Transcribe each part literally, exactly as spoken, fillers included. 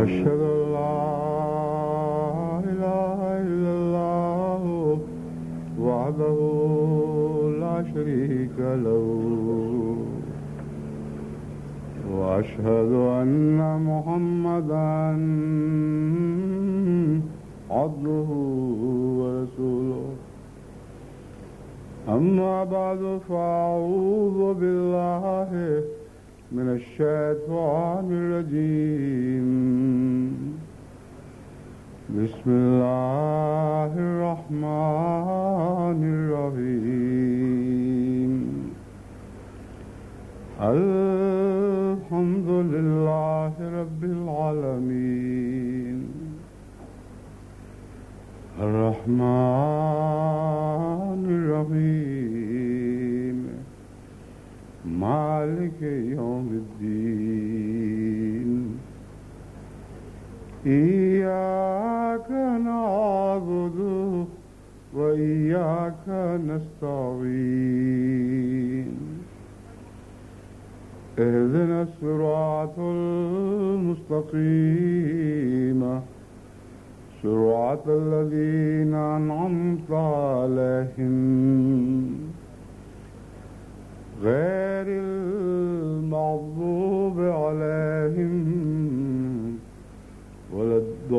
أشهد أن لا إله إلا الله وحده لا شريك له وأشهد أن محمدا عبده ورسوله أما بعد فأعوذ بالله من الشيطان الرجيم بسم الله الرحمن الرحيم الحمد لله رب العالمين الرحمن الرحيم مالك يوم الدين إياك نعبد وإياك نستعين اهدنا الصراط المستقيم صراط الذين أنعمت عليهم غير المغضوب عليهم ولا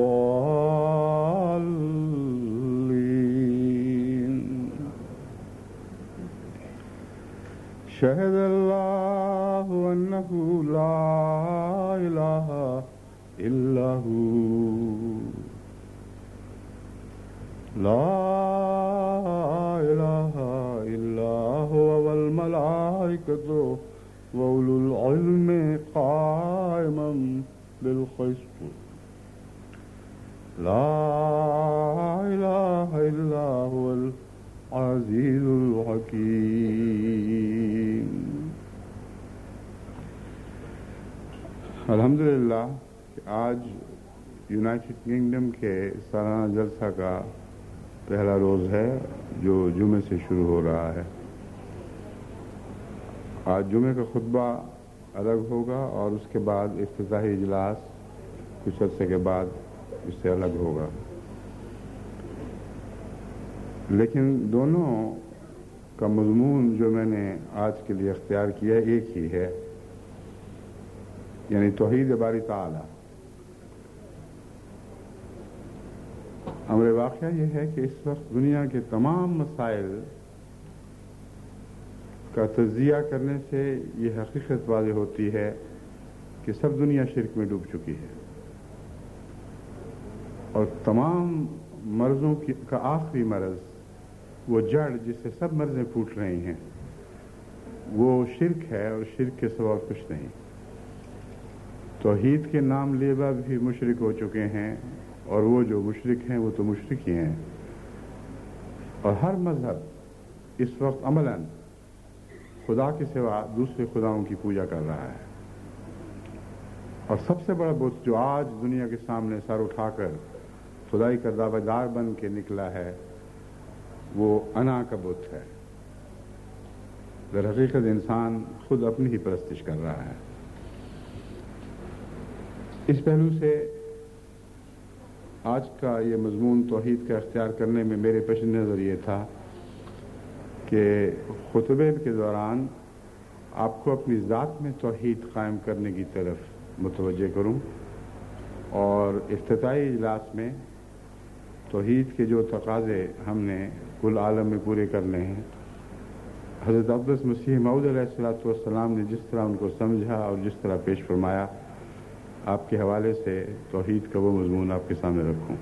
الضالين شهد الله أنه لا إله إلا هو لا إله إلا هو والملائكة وأولو العلم قائما بالقسط لا إله إلا هو العزيز الحكيم. الحمدللہ آج یونائٹڈ کنگڈم کے سالانہ جلسہ کا پہلا روز ہے جو جمعے سے شروع ہو رہا ہے. آج جمعے کا خطبہ الگ ہوگا اور اس کے بعد افتتاحی اجلاس کچھ عرصے کے بعد اس سے الگ ہوگا، لیکن دونوں کا مضمون جو میں نے آج کے لیے اختیار کیا ایک ہی ہے، یعنی توحید باری تعالی. امر واقعہ یہ ہے کہ اس وقت دنیا کے تمام مسائل کا تجزیہ کرنے سے یہ حقیقت واضح ہوتی ہے کہ سب دنیا شرک میں ڈوب چکی ہے، اور تمام مرضوں کی کا آخری مرض، وہ جڑ جس سے سب مرضیں پھوٹ رہی ہیں، وہ شرک ہے، اور شرک کے سوا کچھ نہیں. توحید کے نام لیوا بھی مشرک ہو چکے ہیں، اور وہ جو مشرک ہیں وہ تو مشرک ہی ہیں. اور ہر مذہب اس وقت عملاً خدا کے سوا دوسرے خداؤں کی پوجا کر رہا ہے. اور سب سے بڑا بت جو آج دنیا کے سامنے سر اٹھا کر خدائی کا دعویٰ دار بن کے نکلا ہے، وہ انا کا بت ہے. در حقیقت انسان خود اپنی ہی پرستش کر رہا ہے. اس پہلو سے آج کا یہ مضمون توحید کا اختیار کرنے میں میرے پیش نظر یہ تھا کہ خطبے کے دوران آپ کو اپنی ذات میں توحید قائم کرنے کی طرف متوجہ کروں، اور افتتاحی اجلاس میں توحید کے جو تقاضے ہم نے کل عالم میں پورے کرنے ہیں، حضرت اقدس مسیح موعود علیہ الصلوۃ والسلام نے جس طرح ان کو سمجھا اور جس طرح پیش فرمایا، آپ کے حوالے سے توحید کا وہ مضمون آپ کے سامنے رکھوں.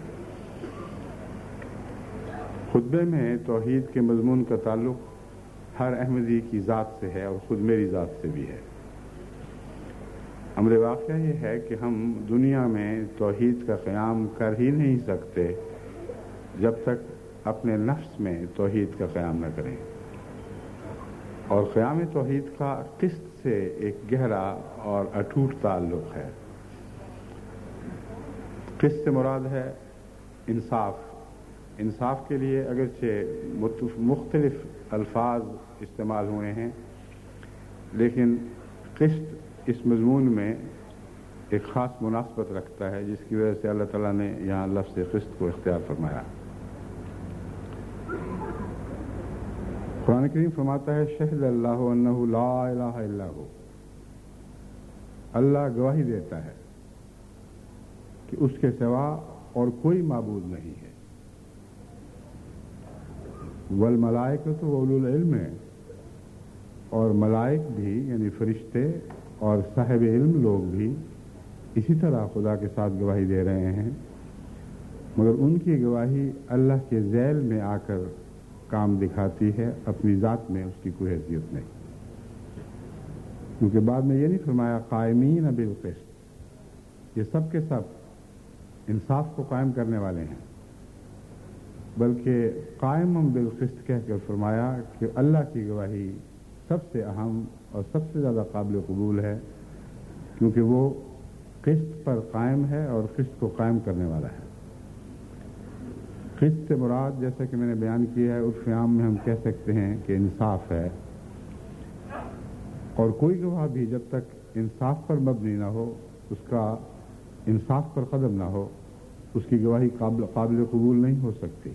خطبے میں توحید کے مضمون کا تعلق ہر احمدی کی ذات سے ہے اور خود میری ذات سے بھی ہے. امر واقعہ یہ ہے کہ ہم دنیا میں توحید کا قیام کر ہی نہیں سکتے جب تک اپنے نفس میں توحید کا قیام نہ کریں. اور قیام توحید کا قسط سے ایک گہرا اور اٹوٹ تعلق ہے. قسط سے مراد ہے انصاف. انصاف کے لیے اگرچہ مختلف الفاظ استعمال ہوئے ہیں، لیکن قسط اس مضمون میں ایک خاص مناسبت رکھتا ہے جس کی وجہ سے اللہ تعالیٰ نے یہاں لفظ قسط کو اختیار فرمایا۔ قرآن کریم فرماتا ہے شہد اللہ انہ لا الہ الا ہو، اللہ گواہی دیتا ہے کہ اس کے سوا اور کوئی معبود نہیں ہے۔ والملائکۃ واولو العلم ہے، اور ملائک بھی یعنی فرشتے اور صاحب علم لوگ بھی اسی طرح خدا کے ساتھ گواہی دے رہے ہیں، مگر ان کی گواہی اللہ کے ذیل میں آ کر کام دکھاتی ہے، اپنی ذات میں اس کی کوئی حیثیت نہیں، کیونکہ بعد میں یہ نہیں فرمایا قائمین بالقسط، یہ سب کے سب انصاف کو قائم کرنے والے ہیں، بلکہ قائم بالقسط کہہ کر فرمایا کہ اللہ کی گواہی سب سے اہم اور سب سے زیادہ قابل قبول ہے، کیونکہ وہ قسط پر قائم ہے اور قسط کو قائم کرنے والا ہے۔ قسط سے مراد جیسا کہ میں نے بیان کیا ہے عرف عام میں ہم کہہ سکتے ہیں کہ انصاف ہے، اور کوئی گواہ بھی جب تک انصاف پر مبنی نہ ہو، اس کا انصاف پر قدم نہ ہو، اس کی گواہی قابل قابل قبول نہیں ہو سکتی۔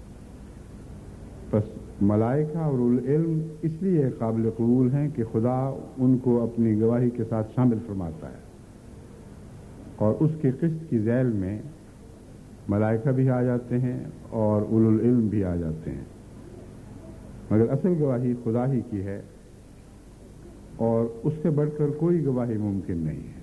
بس ملائکہ اور العلم اس لیے قابل قبول ہیں کہ خدا ان کو اپنی گواہی کے ساتھ شامل فرماتا ہے، اور اس کے قسط کی ذیل میں ملائکہ بھی آ جاتے ہیں اور اولو العلم بھی آ جاتے ہیں، مگر اصل گواہی خدا ہی کی ہے، اور اس سے بڑھ کر کوئی گواہی ممکن نہیں ہے۔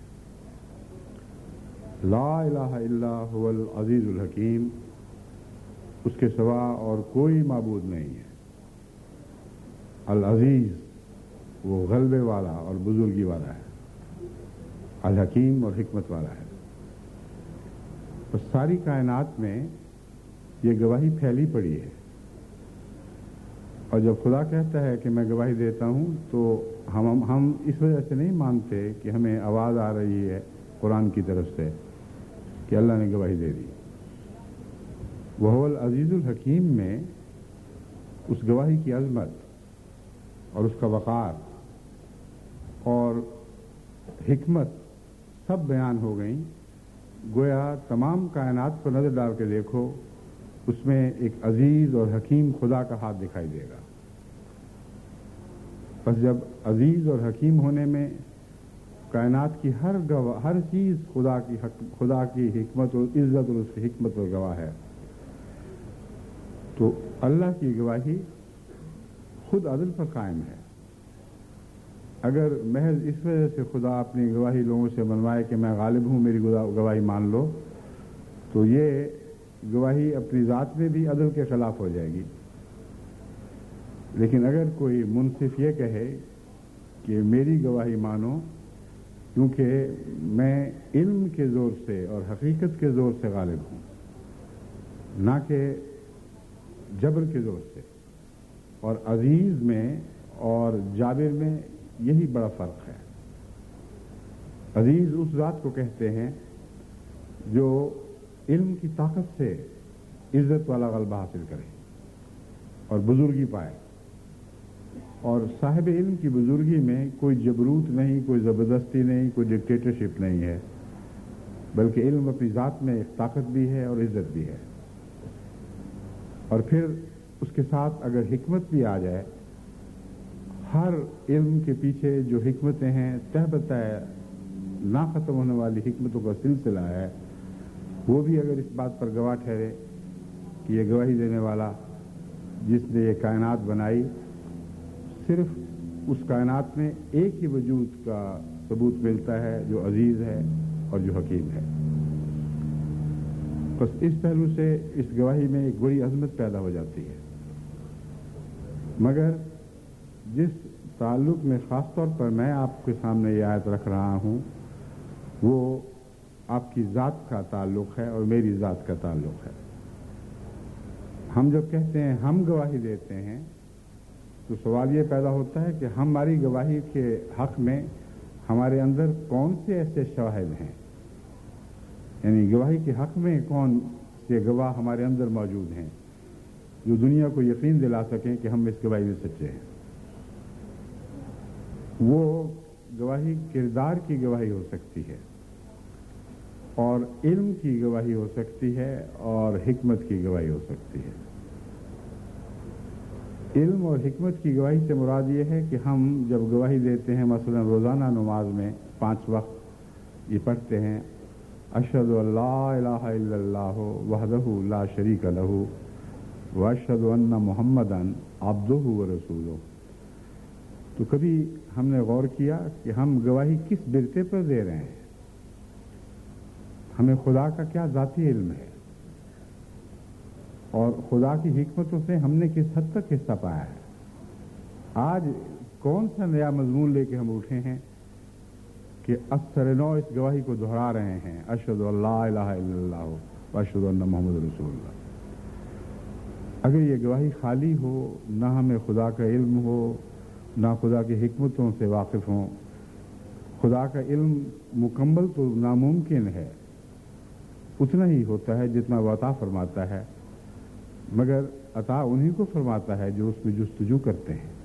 لا الہ الا هو العزیز الحکیم، اس کے سوا اور کوئی معبود نہیں ہے۔ العزیز وہ غلبے والا اور بزرگی والا ہے، الحکیم اور حکمت والا ہے۔ تو ساری کائنات میں یہ گواہی پھیلی پڑی ہے، اور جب خدا کہتا ہے کہ میں گواہی دیتا ہوں تو ہم ہم اس وجہ سے نہیں مانتے کہ ہمیں آواز آ رہی ہے قرآن کی طرف سے کہ اللہ نے گواہی دے دی۔ وہو العزیز الحکیم میں اس گواہی کی عظمت اور اس کا وقار اور حکمت سب بیان ہو گئیں، گویا تمام کائنات پر نظر ڈال کے دیکھو، اس میں ایک عزیز اور حکیم خدا کا ہاتھ دکھائی دے گا۔ بس جب عزیز اور حکیم ہونے میں کائنات کی ہر گواہ ہر چیز خدا کی خدا کی حکمت اور عزت اور اس کی حکمت اور گواہ ہے، تو اللہ کی گواہی خود عدل پر قائم ہے۔ اگر محض اس وجہ سے خدا اپنی گواہی لوگوں سے منوائے کہ میں غالب ہوں، میری گواہی مان لو، تو یہ گواہی اپنی ذات میں بھی عدل کے خلاف ہو جائے گی۔ لیکن اگر کوئی منصف یہ کہے کہ میری گواہی مانو کیونکہ میں علم کے زور سے اور حقیقت کے زور سے غالب ہوں، نہ کہ جبر کے زور سے، اور عزیز میں اور جابر میں یہی بڑا فرق ہے۔ عزیز اس ذات کو کہتے ہیں جو علم کی طاقت سے عزت والا غلبہ حاصل کرے اور بزرگی پائے، اور صاحب علم کی بزرگی میں کوئی جبروت نہیں، کوئی زبردستی نہیں، کوئی ڈکٹیٹرشپ نہیں ہے، بلکہ علم اپنی ذات میں ایک طاقت بھی ہے اور عزت بھی ہے۔ اور پھر اس کے ساتھ اگر حکمت بھی آ جائے، ہر علم کے پیچھے جو حکمتیں ہیں تہ بتہ نہ ختم ہونے والی حکمتوں کا سلسلہ ہے، وہ بھی اگر اس بات پر گواہ ٹھہرے کہ یہ گواہی دینے والا جس نے یہ کائنات بنائی، صرف اس کائنات میں ایک ہی وجود کا ثبوت ملتا ہے جو عزیز ہے اور جو حکیم ہے۔ بس اس پہلو سے اس گواہی میں ایک بڑی عظمت پیدا ہو جاتی ہے، مگر جس تعلق میں خاص طور پر میں آپ کے سامنے یہ آیت رکھ رہا ہوں وہ آپ کی ذات کا تعلق ہے اور میری ذات کا تعلق ہے۔ ہم جب کہتے ہیں ہم گواہی دیتے ہیں تو سوال یہ پیدا ہوتا ہے کہ ہماری گواہی کے حق میں ہمارے اندر کون سے ایسے شواہد ہیں، یعنی گواہی کے حق میں کون سے گواہ ہمارے اندر موجود ہیں جو دنیا کو یقین دلا سکیں کہ ہم اس گواہی میں سچے ہیں۔ وہ گواہی کردار کی گواہی ہو سکتی ہے، اور علم کی گواہی ہو سکتی ہے اور حکمت کی گواہی ہو سکتی ہے۔ علم اور حکمت کی گواہی سے مراد یہ ہے کہ ہم جب گواہی دیتے ہیں، مثلا روزانہ نماز میں پانچ وقت یہ پڑھتے ہیں، اشہد ان لا الہ الا اللہ وحدہ لا شریک لہ واشہد ان محمدا عبدہ ورسولہ، تو کبھی ہم نے غور کیا کہ ہم گواہی کس برتے پر دے رہے ہیں؟ ہمیں خدا کا کیا ذاتی علم ہے اور خدا کی حکمتوں سے ہم نے کس حد تک حصہ پایا ہے؟ آج کون سا نیا مضمون لے کے ہم اٹھے ہیں کہ اکثر نو اس گواہی کو دہرا رہے ہیں، اشہد ان لا الہ الا اللہ واشہد ان محمد رسول اللہ۔ اگر یہ گواہی خالی ہو، نہ ہمیں خدا کا علم ہو، نہ خدا کی حکمتوں سے واقف ہوں، خدا کا علم مکمل تو ناممکن ہے، اتنا ہی ہوتا ہے جتنا وہ عطا فرماتا ہے، مگر عطا انہی کو فرماتا ہے جو اس میں جستجو کرتے ہیں،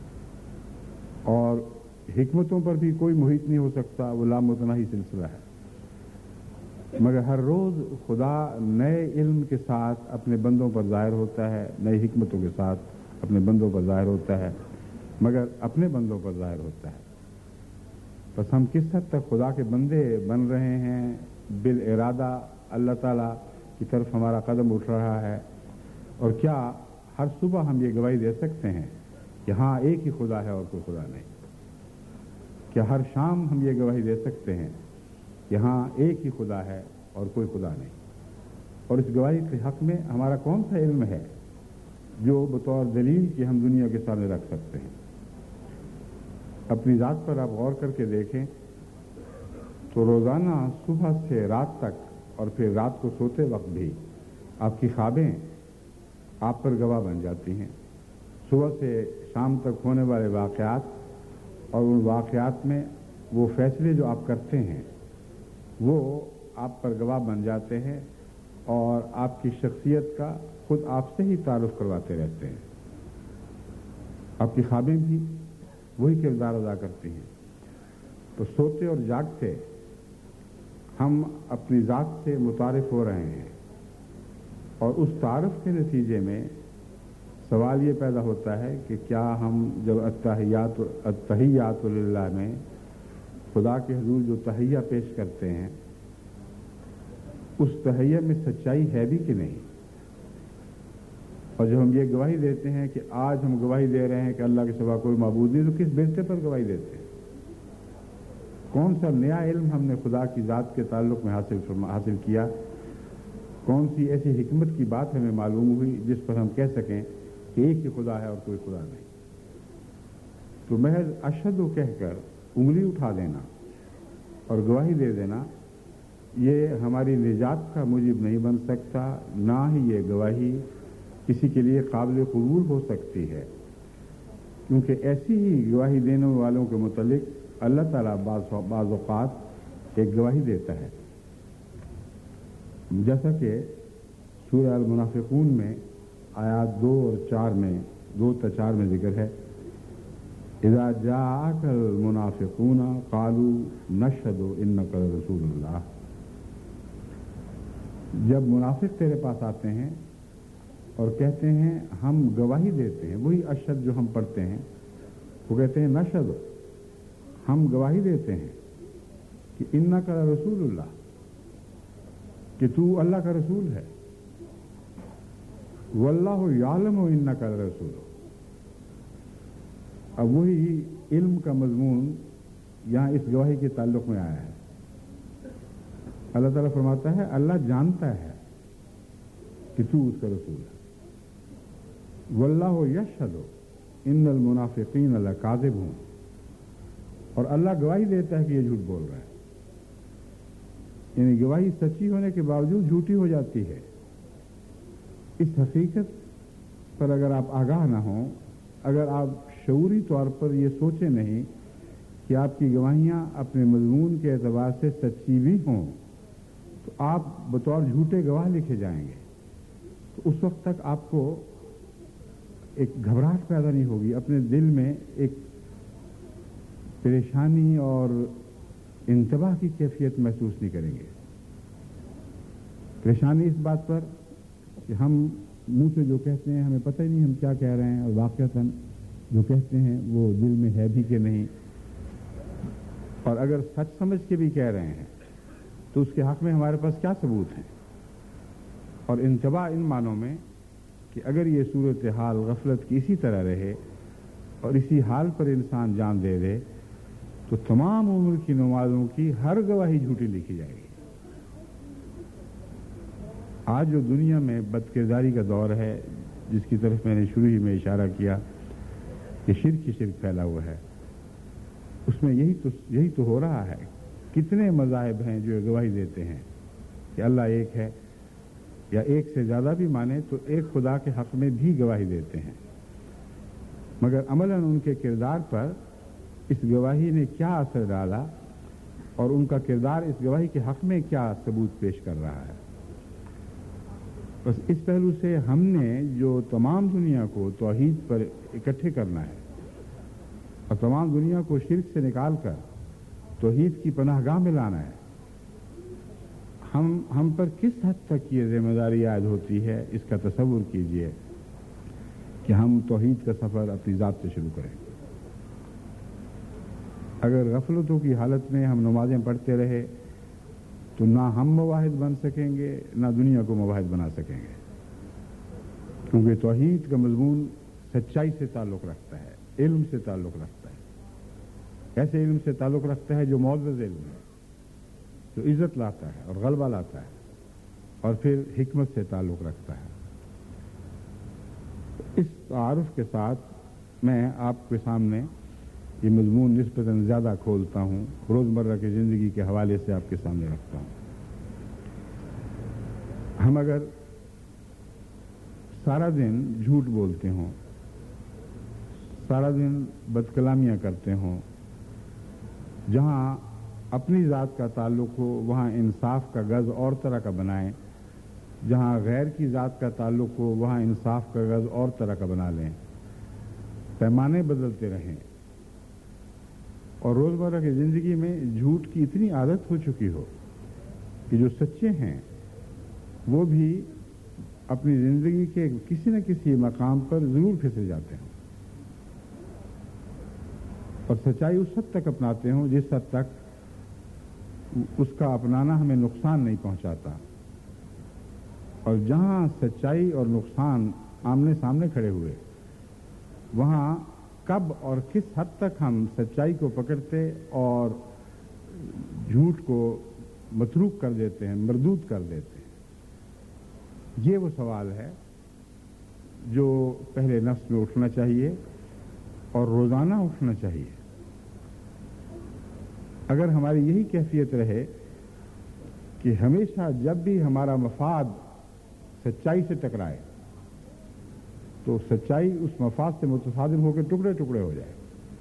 اور حکمتوں پر بھی کوئی محیط نہیں ہو سکتا، وہ لامتناہی سلسلہ ہے۔ مگر ہر روز خدا نئے علم کے ساتھ اپنے بندوں پر ظاہر ہوتا ہے، نئی حکمتوں کے ساتھ اپنے بندوں پر ظاہر ہوتا ہے، مگر اپنے بندوں پر ظاہر ہوتا ہے۔ بس ہم کس حد تک خدا کے بندے بن رہے ہیں، بالارادہ اللہ تعالیٰ کی طرف ہمارا قدم اٹھ رہا ہے، اور کیا ہر صبح ہم یہ گواہی دے سکتے ہیں کہ ہاں ایک ہی خدا ہے اور کوئی خدا نہیں؟ کیا ہر شام ہم یہ گواہی دے سکتے ہیں کہ ہاں ایک ہی خدا ہے اور کوئی خدا نہیں؟ اور اس گواہی کے حق میں ہمارا کون سا علم ہے جو بطور دلیل کہ ہم دنیا کے سامنے رکھ سکتے ہیں؟ اپنی ذات پر آپ غور کر کے دیکھیں تو روزانہ صبح سے رات تک اور پھر رات کو سوتے وقت بھی آپ کی خوابیں آپ پر گواہ بن جاتی ہیں۔ صبح سے شام تک ہونے والے واقعات اور ان واقعات میں وہ فیصلے جو آپ کرتے ہیں وہ آپ پر گواہ بن جاتے ہیں، اور آپ کی شخصیت کا خود آپ سے ہی تعارف کرواتے رہتے ہیں۔ آپ کی خوابیں بھی وہی کردار ادا کرتی ہیں۔ تو سوتے اور جاگتے ہم اپنی ذات سے متعارف ہو رہے ہیں، اور اس تعارف کے نتیجے میں سوال یہ پیدا ہوتا ہے کہ کیا ہم جب التحیات التحیات للہ میں خدا کے حضور جو تحیہ پیش کرتے ہیں، اس تحیہ میں سچائی ہے بھی کہ نہیں؟ اور جب ہم یہ گواہی دیتے ہیں کہ آج ہم گواہی دے رہے ہیں کہ اللہ کے سوا کوئی معبود نہیں، تو کس برتے پر گواہی دیتے ہیں؟ کون سا نیا علم ہم نے خدا کی ذات کے تعلق میں حاصل حاصل کیا؟ کون سی ایسی حکمت کی بات ہمیں معلوم ہوئی جس پر ہم کہہ سکیں کہ ایک ہی خدا ہے اور کوئی خدا نہیں؟ تو محض اشہد کہہ کر انگلی اٹھا دینا اور گواہی دے دینا یہ ہماری نجات کا موجب نہیں بن سکتا، نہ ہی یہ گواہی کسی کے لیے قابل قبول ہو سکتی ہے، کیونکہ ایسی ہی گواہی دینے والوں کے متعلق اللہ تعالیٰ بعض بعض اوقات ایک گواہی دیتا ہے، جیسا کہ سورہ المنافقون میں آیات دو اور چار میں دو تا چار میں ذکر ہے، اذا جاءک المنافقون قالوا نشهد انک رسول اللہ۔ جب منافق تیرے پاس آتے ہیں اور کہتے ہیں ہم گواہی دیتے ہیں، وہی اشہد جو ہم پڑھتے ہیں، وہ کہتے ہیں نشہد، ہم گواہی دیتے ہیں کہ انک رسول اللہ، کہ تو اللہ کا رسول ہے، واللہ یعلم انک رسول۔ اب وہی علم کا مضمون یہاں اس گواہی کے تعلق میں آیا ہے۔ اللہ تعالیٰ فرماتا ہے اللہ جانتا ہے کہ تو اس کا رسول ہے، واللہ یشہد ان المنافقین لکاذبون، اور اللہ گواہی دیتا ہے کہ یہ جھوٹ بول رہا ہے، یعنی گواہی سچی ہونے کے باوجود جھوٹی ہو جاتی ہے۔ اس حقیقت پر اگر آپ آگاہ نہ ہوں، اگر آپ شعوری طور پر یہ سوچیں نہیں کہ آپ کی گواہیاں اپنے مضمون کے اعتبار سے سچی بھی ہوں، تو آپ بطور جھوٹے گواہ لکھے جائیں گے، تو اس وقت تک آپ کو ایک گھبراہٹ پیدا نہیں ہوگی، اپنے دل میں ایک پریشانی اور انتباہ کی کیفیت محسوس نہیں کریں گے۔ پریشانی اس بات پر کہ ہم منہ سے جو کہتے ہیں ہمیں پتہ ہی نہیں ہم کیا کہہ رہے ہیں، اور واقعتاً جو کہتے ہیں وہ دل میں ہے بھی کہ نہیں، اور اگر سچ سمجھ کے بھی کہہ رہے ہیں تو اس کے حق میں ہمارے پاس کیا ثبوت ہیں۔ اور انتباہ ان معنوں میں کہ اگر یہ صورتحال غفلت کی اسی طرح رہے اور اسی حال پر انسان جان دے دے تو تمام عمر کی نمازوں کی ہر گواہی جھوٹی لکھی جائے گی۔ آج جو دنیا میں بد کرداری کا دور ہے، جس کی طرف میں نے شروع ہی میں اشارہ کیا کہ شرک ہی شرک پھیلا ہوا ہے، اس میں یہی تو یہی تو ہو رہا ہے۔ کتنے مذاہب ہیں جو گواہی دیتے ہیں کہ اللہ ایک ہے، یا ایک سے زیادہ بھی مانے تو ایک خدا کے حق میں بھی گواہی دیتے ہیں، مگر عملاً ان کے کردار پر اس گواہی نے کیا اثر ڈالا اور ان کا کردار اس گواہی کے حق میں کیا ثبوت پیش کر رہا ہے۔ بس اس پہلو سے ہم نے جو تمام دنیا کو توحید پر اکٹھے کرنا ہے اور تمام دنیا کو شرک سے نکال کر توحید کی پناہ گاہ میں لانا ہے، ہم ہم پر کس حد تک یہ ذمہ داری عائد ہوتی ہے، اس کا تصور کیجئے کہ ہم توحید کا سفر اپنی ذات سے شروع کریں۔ اگر غفلتوں کی حالت میں ہم نمازیں پڑھتے رہے تو نہ ہم مواحد بن سکیں گے نہ دنیا کو مواحد بنا سکیں گے، کیونکہ توحید کا مضمون سچائی سے تعلق رکھتا ہے، علم سے تعلق رکھتا ہے، ایسے علم سے تعلق رکھتا ہے جو معزز علم ہے، جو عزت لاتا ہے اور غلبہ لاتا ہے، اور پھر حکمت سے تعلق رکھتا ہے۔ اس تعارف کے ساتھ میں آپ کے سامنے یہ مضمون نسبتاً زیادہ کھولتا ہوں، روزمرہ کی زندگی کے حوالے سے آپ کے سامنے رکھتا ہوں۔ ہم اگر سارا دن جھوٹ بولتے ہوں، سارا دن بد کلامیاں کرتے ہوں، جہاں اپنی ذات کا تعلق ہو وہاں انصاف کا گز اور طرح کا بنائیں، جہاں غیر کی ذات کا تعلق ہو وہاں انصاف کا گز اور طرح کا بنا لیں، پیمانے بدلتے رہیں، اور روزمرہ کی زندگی میں جھوٹ کی اتنی عادت ہو چکی ہو کہ جو سچے ہیں وہ بھی اپنی زندگی کے کسی نہ کسی مقام پر ضرور پھسل جاتے ہیں، اور سچائی اس حد تک اپناتے ہوں جس حد تک اس کا اپنانا ہمیں نقصان نہیں پہنچاتا، اور جہاں سچائی اور نقصان آمنے سامنے کھڑے ہوئے وہاں کب اور کس حد تک ہم سچائی کو پکڑتے اور جھوٹ کو متروک کر دیتے ہیں، مردود کر دیتے ہیں، یہ وہ سوال ہے جو پہلے نفس میں اٹھنا چاہیے اور روزانہ اٹھنا چاہیے۔ اگر ہماری یہی کیفیت رہے کہ ہمیشہ جب بھی ہمارا مفاد سچائی سے ٹکرائے تو سچائی اس مفاد سے متصادم ہو کے ٹکڑے ٹکڑے ہو جائے،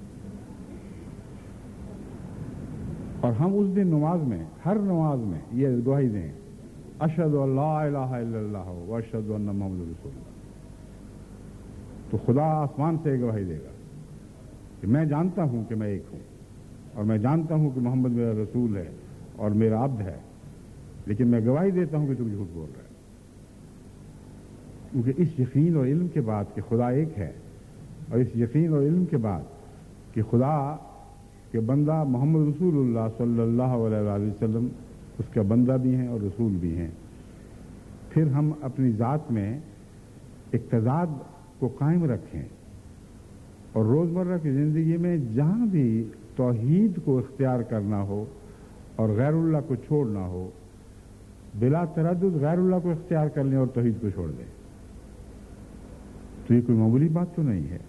اور ہم اس دن نماز میں ہر نماز میں یہ گواہی دیں، اشہد ان لا الہ الا اللہ و اشہد ان محمد رسول اللہ، تو خدا آسمان سے گواہی دے گا کہ میں جانتا ہوں کہ میں ایک ہوں، اور میں جانتا ہوں کہ محمد میرا رسول ہے اور میرا عبد ہے، لیکن میں گواہی دیتا ہوں کہ تم جھوٹ بول رہے ہو، کیونکہ اس یقین اور علم کے بعد کہ خدا ایک ہے، اور اس یقین اور علم کے بعد کہ خدا کے بندہ محمد رسول اللہ صلی اللہ علیہ وآلہ وسلم اس کا بندہ بھی ہیں اور رسول بھی ہیں، پھر ہم اپنی ذات میں اقتضاد کو قائم رکھیں، اور روزمرہ کی زندگی میں جہاں بھی توحید کو اختیار کرنا ہو اور غیر اللہ کو چھوڑنا ہو، بلا تردد غیر اللہ کو اختیار کر لیں اور توحید کو چھوڑ دیں۔ تو یہ کوئی معمولی بات تو نہیں ہے،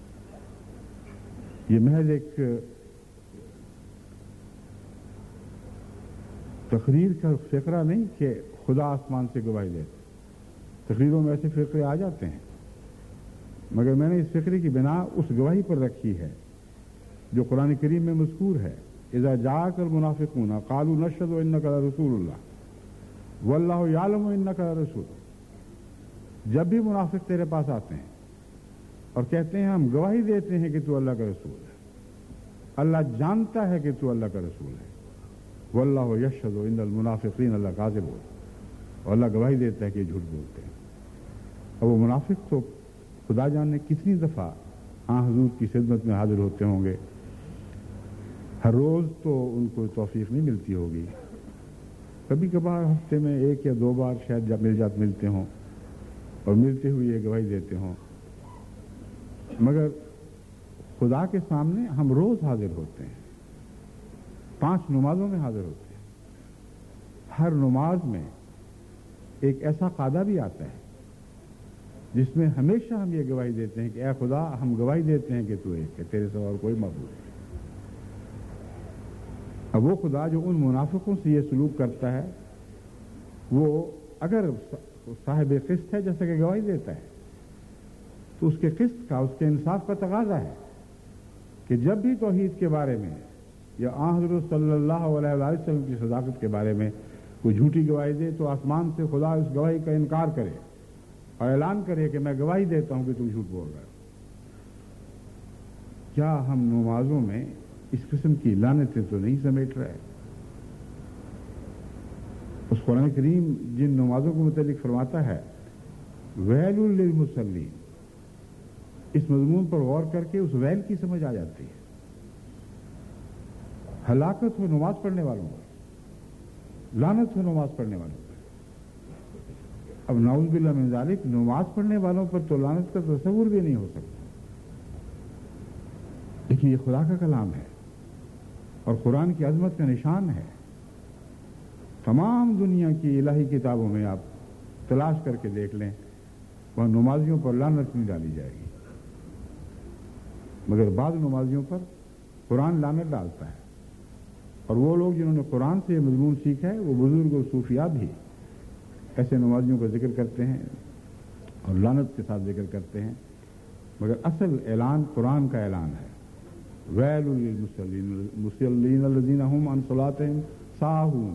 یہ محض ایک تقریر کا فقرہ نہیں کہ خدا آسمان سے گواہی دے، تقریروں میں ایسے فقرے آ جاتے ہیں، مگر میں نے اس فقرے کی بنا اس گواہی پر رکھی ہے جو قرآن کریم میں مذکور ہے، اذا جاءک المنافقون قالوا نشهد انک لرسول اللہ واللہ یعلم انک لرسول، جب بھی منافق تیرے پاس آتے ہیں اور کہتے ہیں ہم گواہی دیتے ہیں کہ تو اللہ کا رسول ہے، اللہ جانتا ہے کہ تو اللہ کا رسول ہے، واللہ یشہد ان المنافقین لکاذبون، اور اللہ گواہی دیتا ہے کہ یہ جھوٹ بولتے ہیں. اور وہ منافق تو خدا جانے کتنی دفعہ آن حضور کی خدمت میں حاضر ہوتے ہوں گے. ہر روز تو ان کو توفیق نہیں ملتی ہوگی، کبھی کبھار ہفتے میں ایک یا دو بار شاید جب مل جات ملتے ہوں اور ملتے ہوئے یہ گواہی دیتے ہوں. مگر خدا کے سامنے ہم روز حاضر ہوتے ہیں، پانچ نمازوں میں حاضر ہوتے ہیں. ہر نماز میں ایک ایسا قاعدہ بھی آتا ہے جس میں ہمیشہ ہم یہ گواہی دیتے ہیں کہ اے خدا، ہم گواہی دیتے ہیں کہ تو ایک ہے، تیرے سوا اور کوئی معبود نہیں. اب وہ خدا جو ان منافقوں سے یہ سلوک کرتا ہے، وہ اگر صاحب قسط ہے جیسا کہ گواہی دیتا ہے، تو اس کے قسط کا، اس کے انصاف کا تقاضا ہے کہ جب بھی توحید کے بارے میں یا آن حضرت صلی اللہ علیہ وآلہ وسلم کی صداقت کے بارے میں کوئی جھوٹی گواہی دے تو آسمان سے خدا اس گواہی کا انکار کرے اور اعلان کرے کہ میں گواہی دیتا ہوں کہ تم جھوٹ بول رہے ہو. کیا ہم نمازوں میں اس قسم کی لعنتیں تو نہیں سمیٹ رہے؟ اس قرآن کریم جن نمازوں کو متعلق فرماتا ہے ویل للمصلین، اس مضمون پر غور کر کے اس ویل کی سمجھ آ جاتی ہے. ہلاکت ہو نماز پڑھنے والوں پر، لعنت ہو نماز پڑھنے والوں پر. اب نعوذ باللہ من ذالک، نماز پڑھنے والوں پر تو لعنت کا تصور بھی نہیں ہو سکتا. لیکن یہ خدا کا کلام ہے اور قرآن کی عظمت کا نشان ہے. تمام دنیا کی الہی کتابوں میں آپ تلاش کر کے دیکھ لیں، وہاں نمازیوں پر لعنت نہیں ڈالی جائے گی. مگر بعض نمازیوں پر قرآن لعنت ڈالتا ہے. اور وہ لوگ جنہوں نے قرآن سے یہ مضمون سیکھا ہے، وہ بزرگ اور صوفیاء بھی ایسے نمازیوں کا ذکر کرتے ہیں اور لعنت کے ساتھ ذکر کرتے ہیں. مگر اصل اعلان قرآن کا اعلان ہے، ویل للمصلین الذین هم عن صلاتهم ساہون.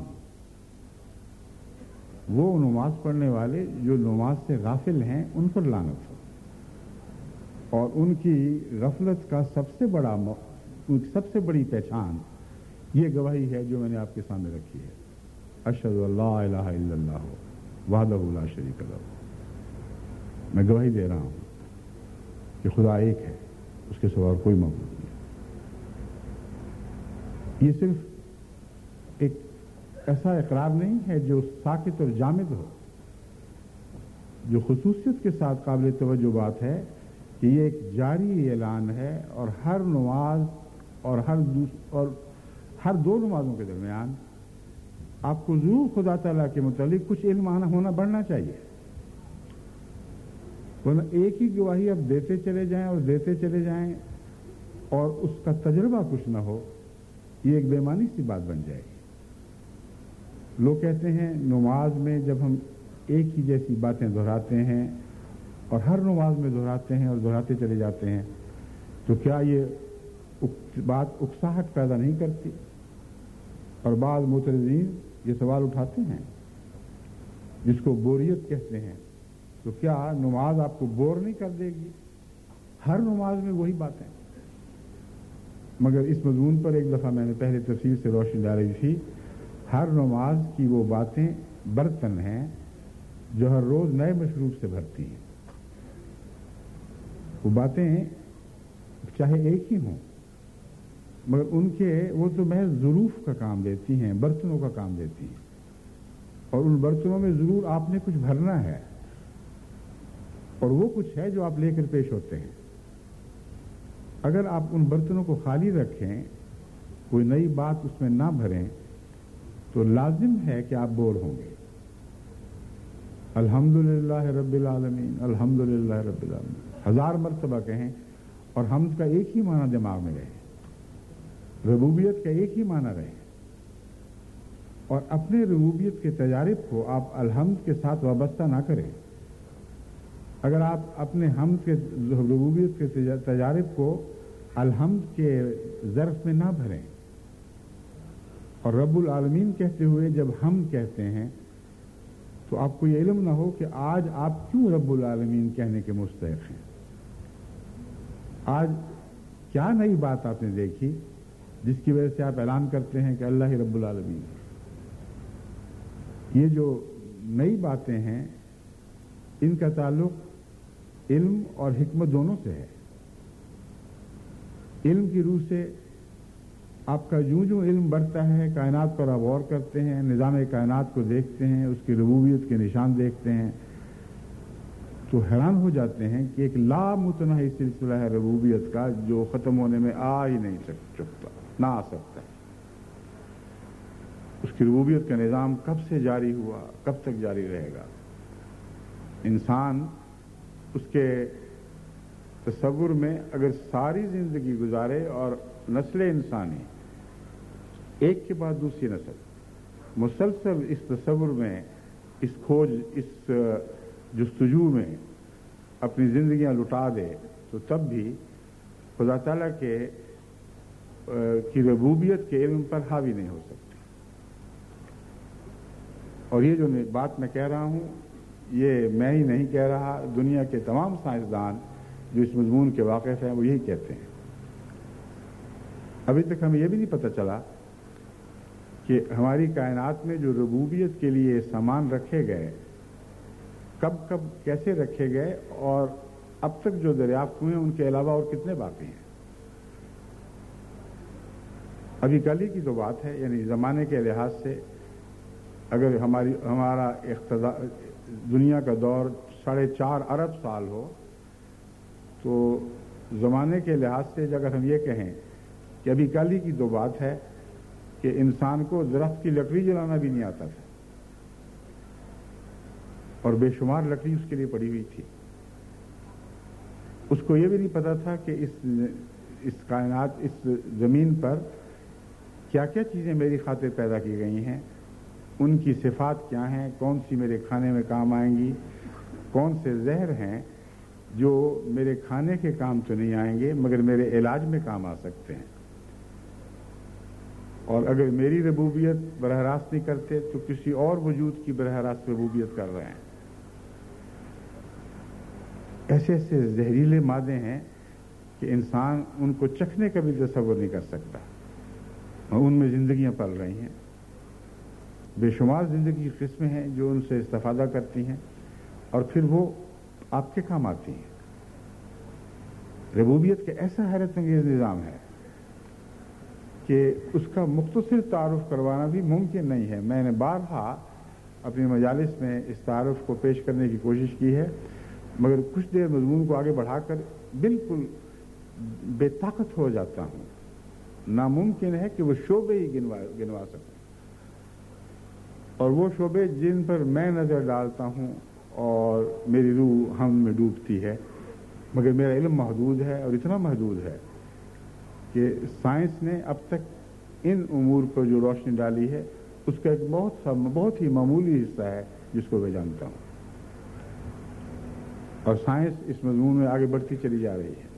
وہ نماز پڑھنے والے جو نماز سے غافل ہیں ان پر لعنت ہو. اور ان کی غفلت کا سب سے بڑا ان کی سب سے بڑی پہچان یہ گواہی ہے جو میں نے آپ کے سامنے رکھی ہے، اشہد ان لا الہ الا اللہ وحدہ لا شریک لہ. میں گواہی دے رہا ہوں کہ خدا ایک ہے، اس کے سوا اور کوئی معبود نہیں. یہ صرف ایک ایسا اقرار نہیں ہے جو ساکت اور جامد ہو. جو خصوصیت کے ساتھ قابل توجہ بات ہے کہ یہ ایک جاری اعلان ہے، اور ہر نماز اور ہر اور ہر دو نمازوں کے درمیان آپ کو ضرور خدا تعالیٰ کے متعلق کچھ علم آنا ہونا بڑھنا چاہیے. ورنہ ایک ہی گواہی اب دیتے چلے جائیں اور دیتے چلے جائیں اور اس کا تجربہ کچھ نہ ہو، یہ ایک بے معنی سی بات بن جائے گی. لوگ کہتے ہیں نماز میں جب ہم ایک ہی جیسی باتیں دہراتے ہیں اور ہر نماز میں دہراتے ہیں اور دہراتے چلے جاتے ہیں تو کیا یہ بات اکساہٹ پیدا نہیں کرتی؟ اور بعض معترضین یہ سوال اٹھاتے ہیں جس کو بوریت کہتے ہیں، تو کیا نماز آپ کو بور نہیں کر دے گی؟ ہر نماز میں وہی باتیں. مگر اس مضمون پر ایک دفعہ میں نے پہلے تفصیل سے روشنی ڈالی تھی. ہر نماز کی وہ باتیں برتن ہیں جو ہر روز نئے مشروب سے بھرتی ہیں. وہ باتیں چاہے ایک ہی ہوں مگر ان کے وہ تو محض ظروف کا کام دیتی ہیں، برتنوں کا کام دیتی ہیں. اور ان برتنوں میں ضرور آپ نے کچھ بھرنا ہے، اور وہ کچھ ہے جو آپ لے کر پیش ہوتے ہیں. اگر آپ ان برتنوں کو خالی رکھیں، کوئی نئی بات اس میں نہ بھریں، تو لازم ہے کہ آپ بور ہوں گے. الحمدللہ رب العالمین، الحمدللہ رب العالمین ہزار مرتبہ کہیں اور حمد کا ایک ہی معنی دماغ میں رہے، ربوبیت کا ایک ہی معنی رہے، اور اپنے ربوبیت کے تجارب کو آپ الحمد کے ساتھ وابستہ نہ کریں. اگر آپ اپنے حمد کے ربوبیت کے تجارب کو الحمد کے ظرف میں نہ بھریں اور رب العالمین کہتے ہوئے جب ہم کہتے ہیں تو آپ کو یہ علم نہ ہو کہ آج آپ کیوں رب العالمین کہنے کے مستحق ہیں. آج کیا نئی بات آپ نے دیکھی جس کی وجہ سے آپ اعلان کرتے ہیں کہ اللہ ہی رب العالمین ہے. یہ جو नई बातें हैं इनका ताल्लुक इल्म और हिकमत दोनों से है। इल्म की रूह से आपका यूं यूं इल्म बढ़ता है, कायनात पर आप गौर करते हैं, निज़ाम कायनात को देखते हैं, उसकी रबूबियत के निशान देखते हैं, तो हैरान हो जाते हैं कि एक लामुतनाही सिलसिला है रबूबियत का जो ख़त्म होने में आ ही नहीं सकता, ना आ सकता। उसकी रबूबियत का निज़ाम कब से जारी हुआ, कब तक जारी रहेगा। इंसान उसके तसव्वुर में अगर सारी ज़िंदगी गुजारे और नस्ल इंसानी एक के बाद दूसरी नस्ल मुसलसल इस तसव्वुर में, इस खोज, इस जुस्तजू में अपनी ज़िंदगियां लुटा दे, तो तब भी खुदा ताला के की रबूबियत के इल्म पर हावी नहीं हो सकती। और ये जो बात मैं कह रहा हूं, ये मैं ही नहीं कह रहा, दुनिया के तमाम साइंसदान जो इस मजमून के वाकिफ हैं वो यही कहते हैं। अभी तक हमें यह भी नहीं पता चला कि हमारी कायनात में जो रबूबियत के लिए सामान रखे गए कब कब कैसे रखे गए, और अब तक जो दरियाफ्त हुए उनके अलावा और कितने बाकी हैं। अभी कल ही की तो बात है, यानी ज़माने के लिहाज से अगर हमारी हमारा इख्तिदा दुनिया का दौर साढ़े चार अरब साल हो, तो ज़माने के लिहाज से अगर हम ये कहें कि अभी कल ही की तो बात है कि इंसान को दरख्त की लकड़ी जलाना भी नहीं आता था, और बेशुमार लकड़ी उसके लिए पड़ी हुई थी। उसको ये भी नहीं पता था कि इस इस कायनात, इस ज़मीन पर क्या क्या चीज़ें मेरी खातिर पैदा की गई हैं, उनकी सिफात क्या हैं, कौन सी मेरे खाने में काम आएंगी, कौन से जहर हैं जो मेरे खाने के काम तो नहीं आएंगे मगर मेरे इलाज में काम आ सकते हैं। और अगर मेरी रबूबियत बरह रास्त नहीं करते तो किसी और वजूद की बरह रास्त रबूबियत कर रहे हैं। ऐसे ऐसे जहरीले मादे हैं कि इंसान उनको चखने का भी तसव्वुर नहीं कर सकता, और उनमें जिंदगियां पल रही हैं। बेशुमार जिंदगी की किस्में हैं जो उनसे इस्तेफादा करती हैं और फिर वो आपके काम आती हैं। रबूबियत का ऐसा हैरत अंगेज निज़ाम है कि उसका मुख्तसर तारुफ करवाना भी मुमकिन नहीं है। मैंने बारहा अपनी मजालिस में इस तारुफ को पेश करने की कोशिश की है, मगर कुछ देर मजमून को आगे बढ़ाकर बिल्कुल बेताकत हो जाता हूँ। नामुमकिन है कि वो शोबे ही गिनवा गिनवा सकूं, और वो शोबे जिन पर मैं नज़र डालता हूँ और मेरी रूह हम में डूबती है, मगर मेरा इल्म महदूद है, और इतना महदूद है कि साइंस ने अब तक इन उमूर पर जो रोशनी डाली है उसका एक बहुत सा बहुत ही मामूली हिस्सा है जिसको मैं जानता हूँ। और साइंस इस मजमून में आगे बढ़ती चली जा रही है।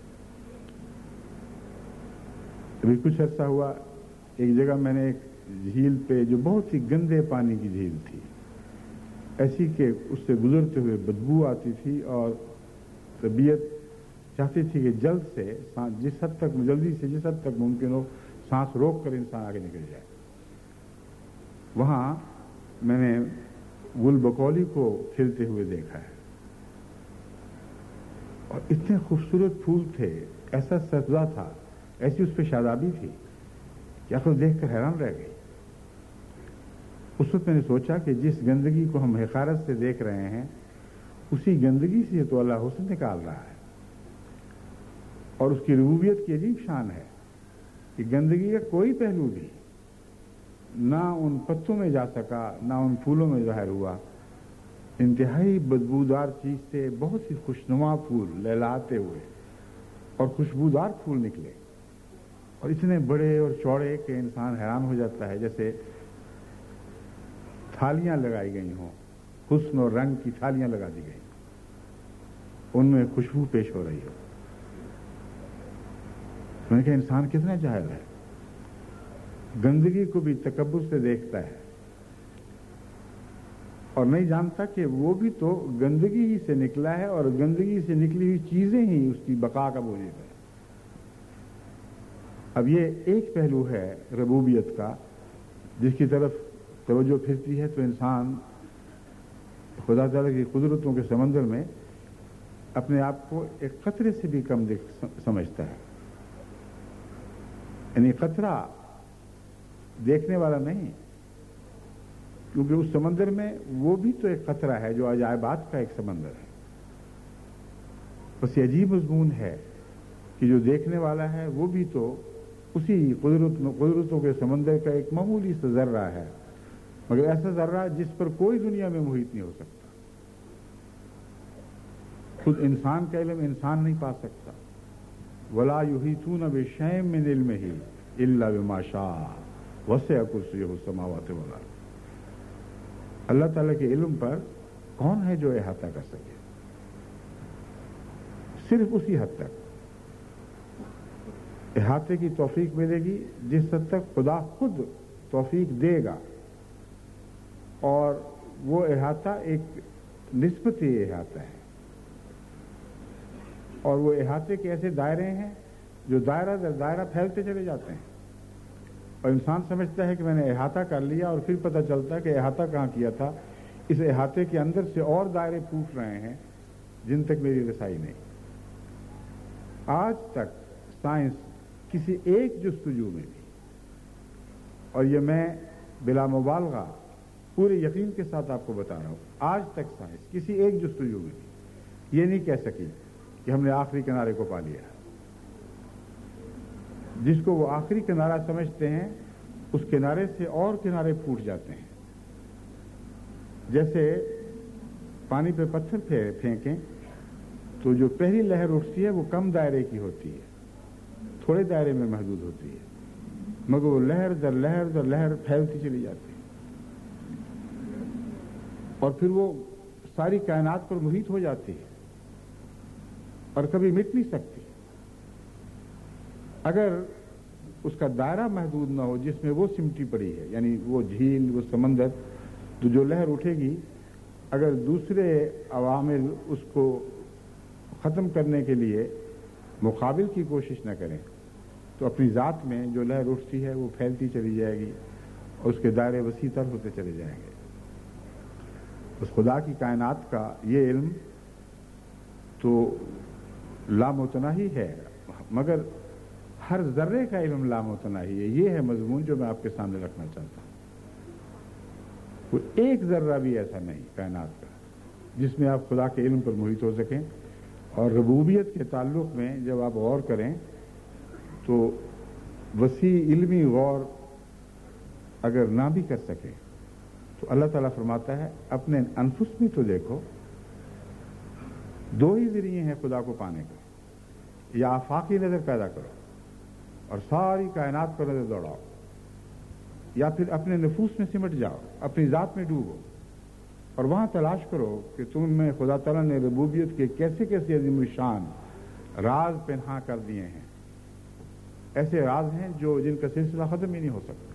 अभी कुछ अर्सा हुआ, एक जगह मैंने एक झील पे, जो बहुत ही गंदे पानी की झील थी, ऐसी कि उससे गुजरते हुए बदबू आती थी, और तबीयत चाहती थी कि जल्द से जिस हद तक जल्दी से जिस हद तक मुमकिन हो सांस रोक कर इंसान आगे निकल जाए। वहां मैंने गुल बकौली को खिलते हुए देखा है, और इतने खूबसूरत फूल थे, ऐसा सब्जा था, ऐसी उस पर शादाबी थी कि आखिर देखकर हैरान रह गई। उस वक्त मैंने सोचा कि जिस गंदगी को हम हक़ारत से देख रहे हैं, उसी गंदगी से तो अल्लाह हुस्न निकाल रहा है। और उसकी रबूबियत की अजीब शान है कि गंदगी का कोई पहलू भी ना उन पत्तों में जा सका, ना उन फूलों में ज़ाहिर हुआ। इंतहाई बदबूदार चीज से बहुत ही खुशनुमा फूल लहलाते हुए और खुशबूदार फूल निकले, और इतने बड़े और चौड़े कि इंसान हैरान हो जाता है, जैसे थालियां लगाई गई हों, हुस्न और रंग की थालियां लगा दी गई, उनमें खुशबू पेश हो रही हो। मैंने कहा इंसान कितना जाहिल है, गंदगी को भी तकब्बुर से देखता है और नहीं जानता कि वो भी तो गंदगी ही से निकला है, और गंदगी से निकली हुई चीजें ही उसकी बका का बोझ है। अब ये एक पहलू है रबूबियत का जिसकी तरफ तवज्जो फिरती है तो इंसान خدا تعالیٰ کی قدرتوں کے سمندر میں اپنے آپ کو ایک قطرے سے بھی کم سمجھتا ہے، یعنی قطرہ دیکھنے والا نہیں، کیونکہ اس سمندر میں وہ بھی تو ایک قطرہ ہے جو عجائبات کا ایک سمندر ہے۔ بس یہ عجیب مضمون ہے کہ جو دیکھنے والا ہے وہ بھی تو اسی قدرت قدرتوں کے سمندر کا ایک معمولی سا ذرہ ہے، مگر ایسا ذرہ جس پر کوئی دنیا میں محیط نہیں ہو سکتا۔ خود انسان کا علم انسان نہیں پا سکتا۔ وَلَا يُحِيطُونَ بِشَيْءٍ مِّنْ عِلْمِهِ إِلَّا بِمَا شَاءَ وَسِعَ كُرْسِيُّهُ السَّمَاوَاتِ وَالْأَرْضَ۔ اللہ تعالیٰ کے علم پر کون ہے جو احاطہ کر سکے؟ صرف اسی حد تک احاطے کی توفیق ملے گی جس حد تک خدا خود توفیق دے گا، اور وہ احاطہ ایک نسبتی احاطہ ہے، اور وہ احاطے کے ایسے دائرے ہیں جو دائرہ در دائرہ پھیلتے چلے جاتے ہیں، اور انسان سمجھتا ہے کہ میں نے احاطہ کر لیا، اور پھر پتہ چلتا ہے کہ احاطہ کہاں کیا تھا، اس احاطے کے اندر سے اور دائرے پھوٹ رہے ہیں جن تک میری رسائی نہیں۔ آج تک سائنس کسی ایک جستجو میں بھی، اور یہ میں بلا مبالغہ پورے یقین کے ساتھ آپ کو بتا رہا ہوں، آج تک سائنس کسی ایک جستجو میں بھی یہ نہیں کہہ سکی کہ ہم نے آخری کنارے کو پا لیا۔ جس کو وہ آخری کنارہ سمجھتے ہیں اس کنارے سے اور کنارے پھوٹ جاتے ہیں۔ جیسے پانی پہ پتھر پھینکیں تو جو پہلی لہر اٹھتی ہے وہ کم دائرے کی ہوتی ہے، تھوڑے دائرے میں محدود ہوتی ہے، مگر وہ لہر در لہر در لہر پھیلتی چلی جاتی ہے، اور پھر وہ ساری کائنات پر محیط ہو جاتی ہے اور کبھی مٹ نہیں سکتی۔ اگر اس کا دائرہ محدود نہ ہو جس میں وہ سمٹی پڑی ہے، یعنی وہ جھیل، وہ سمندر، تو جو لہر اٹھے گی اگر دوسرے عوامل اس کو ختم کرنے کے لیے مقابل کی کوشش نہ کریں تو اپنی ذات میں جو لہر اٹھتی ہے وہ پھیلتی چلی جائے گی اور اس کے دائرے وسیع تر ہوتے چلے جائیں گے۔ اس خدا کی کائنات کا یہ علم تو لامتناہی ہے، مگر ہر ذرے کا علم لامتناہی ہے۔ یہ ہے مضمون جو میں آپ کے سامنے رکھنا چاہتا ہوں۔ کوئی ایک ذرہ بھی ایسا نہیں کائنات کا جس میں آپ خدا کے علم پر محیط ہو سکیں، اور ربوبیت کے تعلق میں جب آپ غور کریں تو وسیع علمی غور اگر نہ بھی کر سکیں تو اللہ تعالیٰ فرماتا ہے اپنے انفس میں تو دیکھو، دو ہی ذریعے ہیں خدا کو پانے کے، یا آفاقی نظر پیدا کرو اور ساری کائنات پر نظر دوڑاؤ، یا پھر اپنے نفوس میں سمٹ جاؤ، اپنی ذات میں ڈوبو اور وہاں تلاش کرو کہ تم میں خدا تعالیٰ نے ربوبیت کے کیسے کیسے عظیم الشان راز پنہاں کر دیے ہیں، ایسے راز ہیں جو جن کا سلسلہ ختم ہی نہیں ہو سکتا۔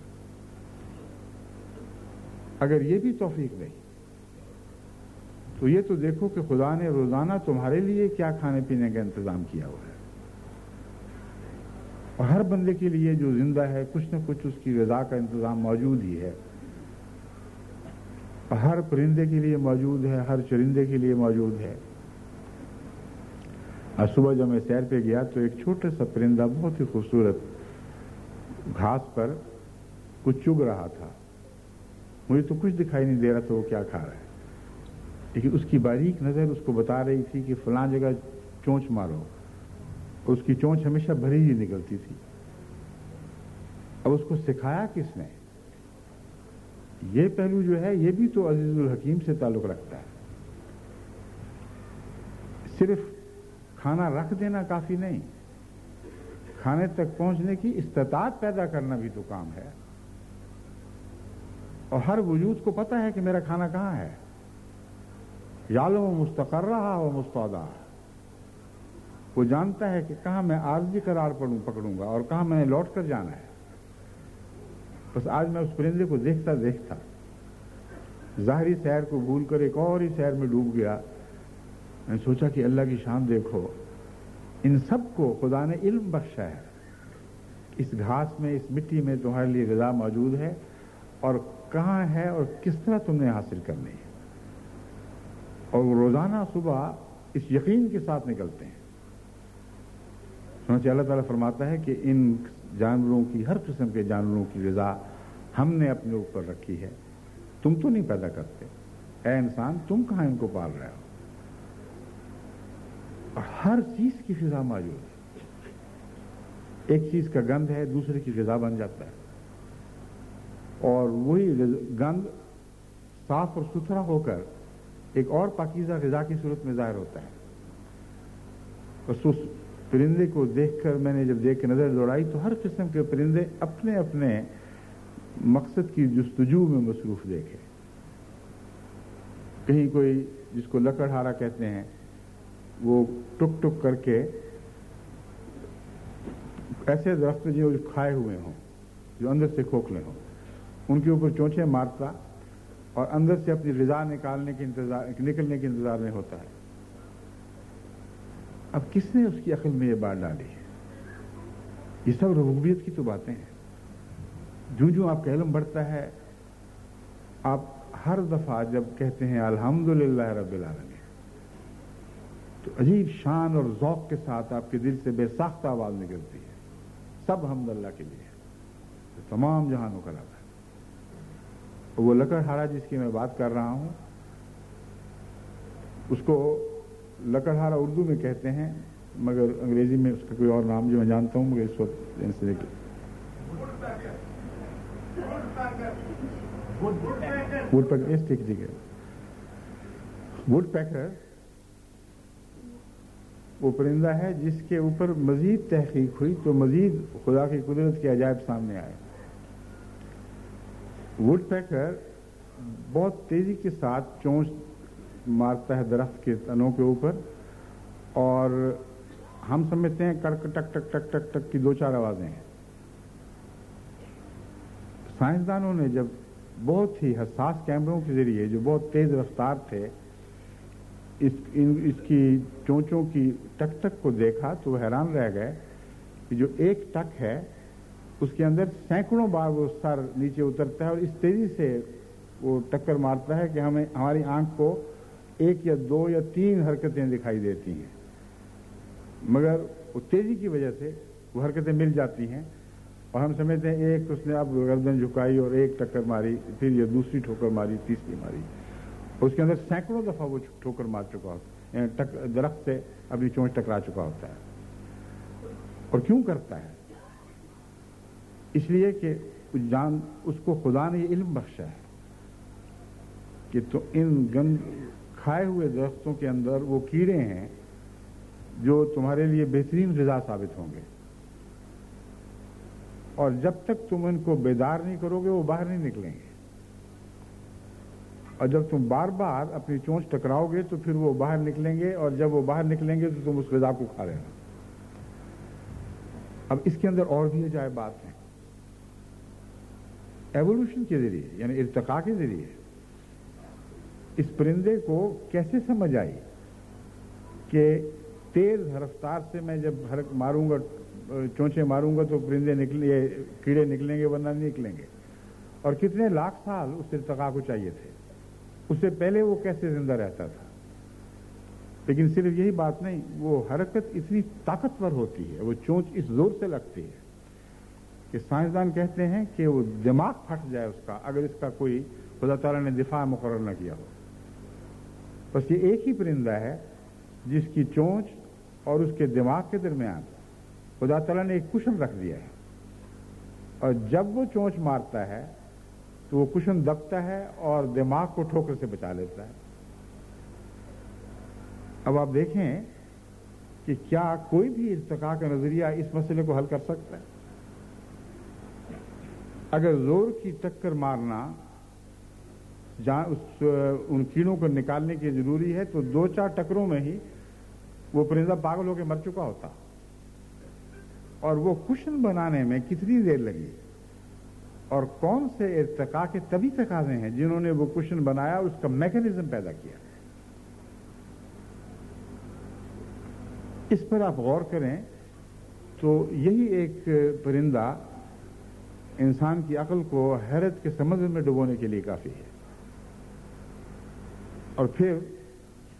اگر یہ بھی توفیق نہیں تو یہ تو دیکھو کہ خدا نے روزانہ تمہارے لیے کیا کھانے پینے کا انتظام کیا ہوا ہے، اور ہر بندے کے لیے جو زندہ ہے کچھ نہ کچھ اس کی غذا کا انتظام موجود ہی ہے، ہر پرندے کے لیے موجود ہے، ہر چرندے کے لیے موجود ہے۔ آج صبح جب میں سیر پہ گیا تو ایک چھوٹا سا پرندہ بہت ہی خوبصورت گھاس پر کچھ چگ رہا تھا، مجھے تو کچھ دکھائی نہیں دے رہا تھا وہ کیا کھا رہا ہے، لیکن اس کی باریک نظر اس کو بتا رہی تھی کہ فلاں جگہ چونچ مارو، اس کی چونچ ہمیشہ بھری ہی نکلتی تھی۔ اب اس کو سکھایا کس نے؟ یہ پہلو جو ہے یہ بھی تو عزیز الحکیم سے تعلق رکھتا ہے۔ صرف کھانا رکھ دینا کافی نہیں، کھانے تک پہنچنے کی استطاعت پیدا کرنا بھی تو کام ہے، اور ہر وجود کو پتہ ہے کہ میرا کھانا کہاں ہے، یعلم مستقرہا و مستودعہا، وہ جانتا ہے کہ کہاں میں عارضی قرار پکڑوں گا اور کہاں میں نے لوٹ کر جانا ہے۔ بس آج میں اس پرندے کو دیکھتا دیکھتا ظاہری سیر کو بھول کر ایک اور ہی سیر میں ڈوب گیا۔ میں نے سوچا کہ اللہ کی شان دیکھو، ان سب کو خدا نے علم بخشا ہے، اس گھاس میں، اس مٹی میں تمہارے لیے غذا موجود ہے، اور کہاں ہے اور کس طرح تم نے حاصل کرنی ہے۔ اور وہ روزانہ صبح اس یقین کے ساتھ نکلتے ہیں. چنانچہ اللہ تعالیٰ فرماتا ہے کہ ان جانوروں کی، ہر قسم کے جانوروں کی غذا ہم نے اپنے اوپر رکھی ہے، تم تو نہیں پیدا کرتے. اے انسان، تم کہاں ان کو پال رہے ہو؟ اور ہر چیز کی غذا موجود ہے. ایک چیز کا گند ہے، دوسرے کی غذا بن جاتا ہے، اور وہی گند صاف اور ستھرا ہو کر ایک اور پاکیزہ غذا کی صورت میں ظاہر ہوتا ہے. بس اس پرندے کو دیکھ کر میں نے جب دیکھ کے نظر دوڑائی تو ہر قسم کے پرندے اپنے اپنے مقصد کی جستجو میں مصروف دیکھے. کہیں کوئی جس کو لکڑہارا کہتے ہیں وہ ٹک ٹک کر کے ایسے درخت جو کھائے ہوئے ہوں، جو اندر سے کھوکھلے ہوں، ان کے اوپر چونچے مارتا اور اندر سے اپنی غذا نکالنے کے انتظار نکلنے کے انتظار میں ہوتا ہے. اب کس نے اس کی عقل میں یہ بات ڈالی ہے؟ یہ سب ربوبیت کی تو باتیں ہیں. جو جو آپ کا علم بڑھتا ہے، آپ ہر دفعہ جب کہتے ہیں الحمدللہ رب العالمین، تو عجیب شان اور ذوق کے ساتھ آپ کے دل سے بے ساختہ آواز نکلتی ہے. سب حمد اللہ کے لیے ہے، تمام جہانوں کا رب ہے. وہ لکڑہارا جس کی میں بات کر رہا ہوں، اس کو لکڑہارا اردو میں کہتے ہیں، مگر انگریزی میں اس کا کوئی اور نام جو میں جانتا ہوں، مگر اس وقت ان سے ووڈ پیکر اس ٹھیک ٹھیک ہے ووڈ پیکر وہ پرندہ ہے جس کے اوپر مزید تحقیق ہوئی تو مزید خدا کی قدرت کے عجائب سامنے آئے. ووڈ پیکر بہت تیزی کے ساتھ چونچ مارتا ہے درخت کے تنوں کے اوپر، اور ہم سمجھتے ہیں کڑک ٹک ٹک ٹک ٹک ٹک کی دو چار آوازیں ہیں. سائنسدانوں نے جب بہت ہی حساس کیمروں کے ذریعے جو بہت تیز رفتار تھے اس ان اس کی چونچوں کی ٹک ٹک کو دیکھا تو وہ حیران رہ گئے کہ جو ایک ٹک ہے اس کے اندر سینکڑوں بار وہ سر نیچے اترتا ہے اور اس تیزی سے وہ ٹکر مارتا ہے کہ ہمیں ہماری آنکھ کو ایک یا دو یا تین حرکتیں دکھائی دیتی ہیں، مگر وہ تیزی کی وجہ سے وہ حرکتیں مل جاتی ہیں اور ہم سمجھتے ہیں ایک اس نے اب گردن جھکائی اور ایک ٹکر ماری، پھر یہ دوسری ٹھوکر ماری، تیسری ماری، اس کے اندر سینکڑوں دفعہ وہ ٹھوکر مار چکا ہوتا ہے، یعنی درخت سے اپنی چونچ ٹکرا چکا ہوتا ہے. اور کیوں کرتا ہے؟ اس لیے کہ جان اس کو خدا نے یہ علم بخشا ہے کہ تو ان گند کھائے ہوئے درختوں کے اندر وہ کیڑے ہیں جو تمہارے لیے بہترین غذا ثابت ہوں گے، اور جب تک تم ان کو بیدار نہیں کرو گے وہ باہر نہیں نکلیں گے، اور جب تم بار بار اپنی چونچ ٹکراؤ گے تو پھر وہ باہر نکلیں گے، اور جب وہ باہر نکلیں گے تو تم اس غذا کو کھا لینا. اب اس کے اندر اور بھی عجائب بات ہے. ایوولوشن کے ذریعے یعنی ارتقاء کے ذریعے اس پرندے کو کیسے سمجھ آئی کہ تیز رفتار سے میں جب حرکت ماروں گا، چونچے ماروں گا تو پرندے نکلیں، کیڑے نکلیں گے ورنہ نہیں نکلیں گے، اور کتنے لاکھ سال اس ارتقاء کو چاہیے تھے، اس سے پہلے وہ کیسے زندہ رہتا تھا. لیکن صرف یہی بات نہیں، وہ حرکت اتنی طاقتور ہوتی ہے، وہ چونچ اس زور سے لگتی ہے کہ سائنسدان کہتے ہیں کہ وہ دماغ پھٹ جائے اس کا اگر اس کا کوئی خدا تعالیٰ نے دفاع مقرر نہ کیا ہو. بس یہ ایک ہی پرندہ ہے جس کی چونچ اور اس کے دماغ کے درمیان خدا تعالیٰ نے ایک کشن رکھ دیا ہے، اور جب وہ چونچ مارتا ہے تو وہ کشن دبتا ہے اور دماغ کو ٹھوکر سے بچا لیتا ہے. اب آپ دیکھیں کہ کیا کوئی بھی ارتقاء کا نظریہ اس مسئلے کو حل کر سکتا ہے؟ اگر زور کی ٹکر مارنا جہاں اس ان کیڑوں کو نکالنے کی ضروری ہے تو دو چار ٹکروں میں ہی وہ پرندہ پاگل ہو کے مر چکا ہوتا، اور وہ کشن بنانے میں کتنی دیر لگی، اور کون سے ارتقاء کے طبی تقاضے ہیں جنہوں نے وہ کشن بنایا، اس کا میکانزم پیدا کیا. اس پر آپ غور کریں تو یہی ایک پرندہ انسان کی عقل کو حیرت کے سمندر میں ڈبونے کے لیے کافی ہے. اور پھر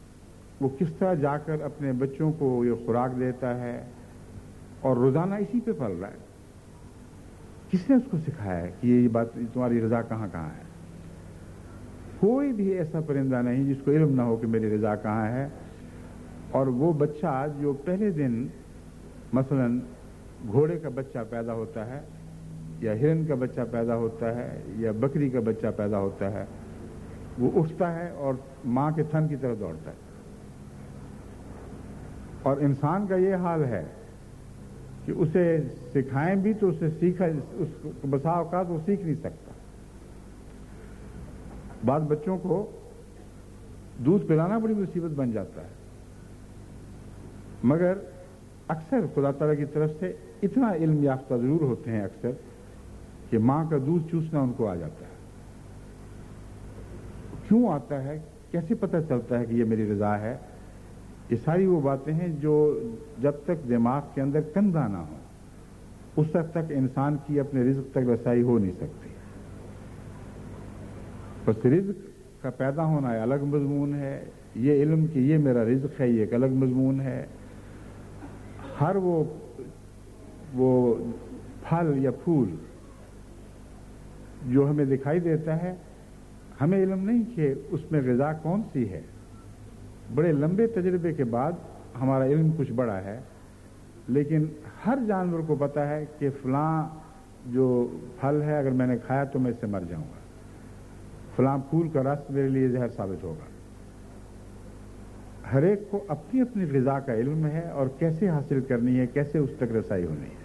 وہ کس طرح جا کر اپنے بچوں کو یہ خوراک دیتا ہے اور روزانہ اسی پہ پل رہا ہے. کس نے اس کو سکھایا ہے کہ یہ بات تمہاری رضا کہاں کہاں ہے؟ کوئی بھی ایسا پرندہ نہیں جس کو علم نہ ہو کہ میری رضا کہاں ہے. اور وہ بچہ جو پہلے دن مثلا گھوڑے کا بچہ پیدا ہوتا ہے یا ہرن کا بچہ پیدا ہوتا ہے یا بکری کا بچہ پیدا ہوتا ہے، وہ اٹھتا ہے اور ماں کے تھن کی طرف دوڑتا ہے. اور انسان کا یہ حال ہے کہ اسے سکھائیں بھی تو اسے سیکھا اس بسا اوقات وہ سیکھ نہیں سکتا. بعض بچوں کو دودھ پلانا بڑی مصیبت بن جاتا ہے، مگر اکثر خدا تعالیٰ کی طرف سے اتنا علم یافتہ ضرور ہوتے ہیں اکثر کہ ماں کا دودھ چوسنا ان کو آ جاتا ہے. کیوں آتا ہے؟ کیسے پتہ چلتا ہے کہ یہ میری رضا ہے؟ یہ ساری وہ باتیں ہیں جو جب تک دماغ کے اندر کندھا نہ ہو اس وقت تک انسان کی اپنے رزق تک رسائی ہو نہیں سکتی. بس رزق کا پیدا ہونا ایک الگ مضمون ہے، یہ علم کہ یہ میرا رزق ہے یہ ایک الگ مضمون ہے. ہر وہ وہ پھل یا پھول جو ہمیں دکھائی دیتا ہے ہمیں علم نہیں کہ اس میں غذا کون سی ہے. بڑے لمبے تجربے کے بعد ہمارا علم کچھ بڑا ہے، لیکن ہر جانور کو پتا ہے کہ فلاں جو پھل ہے اگر میں نے کھایا تو میں اس سے مر جاؤں گا، فلاں پھول کا رس میرے لیے زہر ثابت ہوگا. ہر ایک کو اپنی اپنی غذا کا علم ہے اور کیسے حاصل کرنی ہے، کیسے اس تک رسائی ہونی ہے.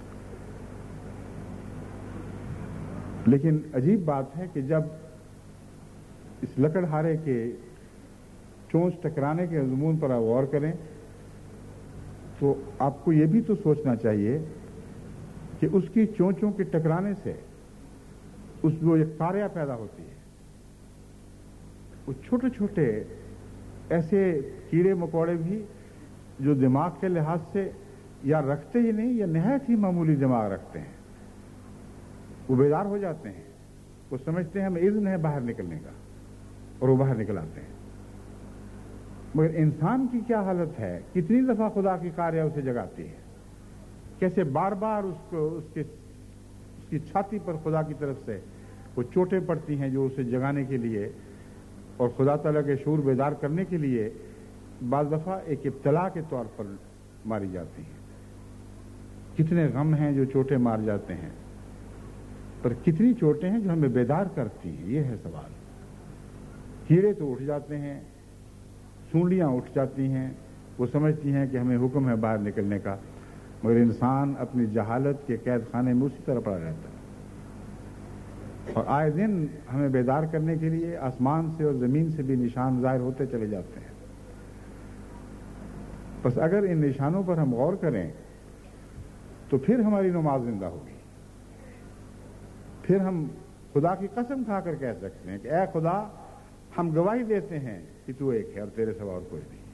لیکن عجیب بات ہے کہ جب اس لکڑہارے کے چونچ ٹکرانے کے مضمون پر آپ غور کریں تو آپ کو یہ بھی تو سوچنا چاہیے کہ اس کی چونچوں کے ٹکرانے سے اس میں ایک قاریہ پیدا ہوتی ہے. وہ چھوٹے چھوٹے ایسے کیڑے مکوڑے بھی جو دماغ کے لحاظ سے یا رکھتے ہی نہیں یا نہایت ہی معمولی دماغ رکھتے ہیں، وہ بیدار ہو جاتے ہیں، وہ سمجھتے ہیں ہمیں اذن ہے باہر نکلنے کا اور وہ باہر نکل آتے ہیں. مگر انسان کی کیا حالت ہے؟ کتنی دفعہ خدا کی قاریہ اسے جگاتی ہے، کیسے بار بار اس کو اس کے اس کی چھاتی پر خدا کی طرف سے وہ چوٹیں پڑتی ہیں جو اسے جگانے کے لیے اور خدا تعالیٰ کے شعور بیدار کرنے کے لیے بعض دفعہ ایک ابتلا کے طور پر ماری جاتی ہیں. کتنے غم ہیں جو چوٹیں مار جاتے ہیں، پر کتنی چوٹیں ہیں جو ہمیں بیدار کرتی ہیں، یہ ہے سوال. کیڑے تو اٹھ جاتے ہیں، سونڈیاں اٹھ جاتی ہیں، وہ سمجھتی ہیں کہ ہمیں حکم ہے باہر نکلنے کا، مگر انسان اپنی جہالت کے قید خانے میں اسی طرح پڑا رہتا ہے. اور آئے دن ہمیں بیدار کرنے کے لیے آسمان سے اور زمین سے بھی نشان ظاہر ہوتے چلے جاتے ہیں. بس اگر ان نشانوں پر ہم غور کریں تو پھر ہماری نماز زندہ ہوگی. پھر ہم خدا کی قسم کھا کر کہہ سکتے ہیں کہ اے خدا ہم گواہی دیتے ہیں کہ تو ایک ہے اور تیرے سوا اور کوئی نہیں.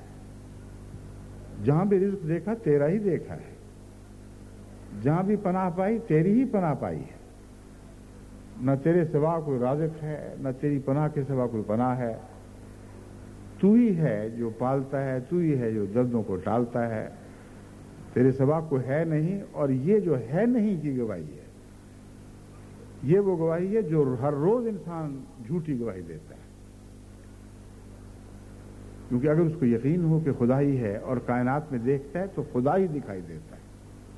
جہاں بھی رزق دیکھا تیرا ہی دیکھا ہے، جہاں بھی پناہ پائی تیری ہی پناہ پائی ہے. نہ تیرے سوا کوئی رازق ہے، نہ تیری پناہ کے سوا کوئی پناہ ہے. تو ہی ہے جو پالتا ہے، تو ہی ہے جو دردوں کو ٹالتا ہے، تیرے سوا کوئی ہے نہیں. اور یہ جو ہے نہیں کی گواہی ہے، یہ وہ گواہی ہے جو ہر روز انسان جھوٹی گواہی دیتا ہے. کیونکہ اگر اس کو یقین ہو کہ خدا ہی ہے اور کائنات میں دیکھتا ہے تو خدا ہی دکھائی دیتا ہے.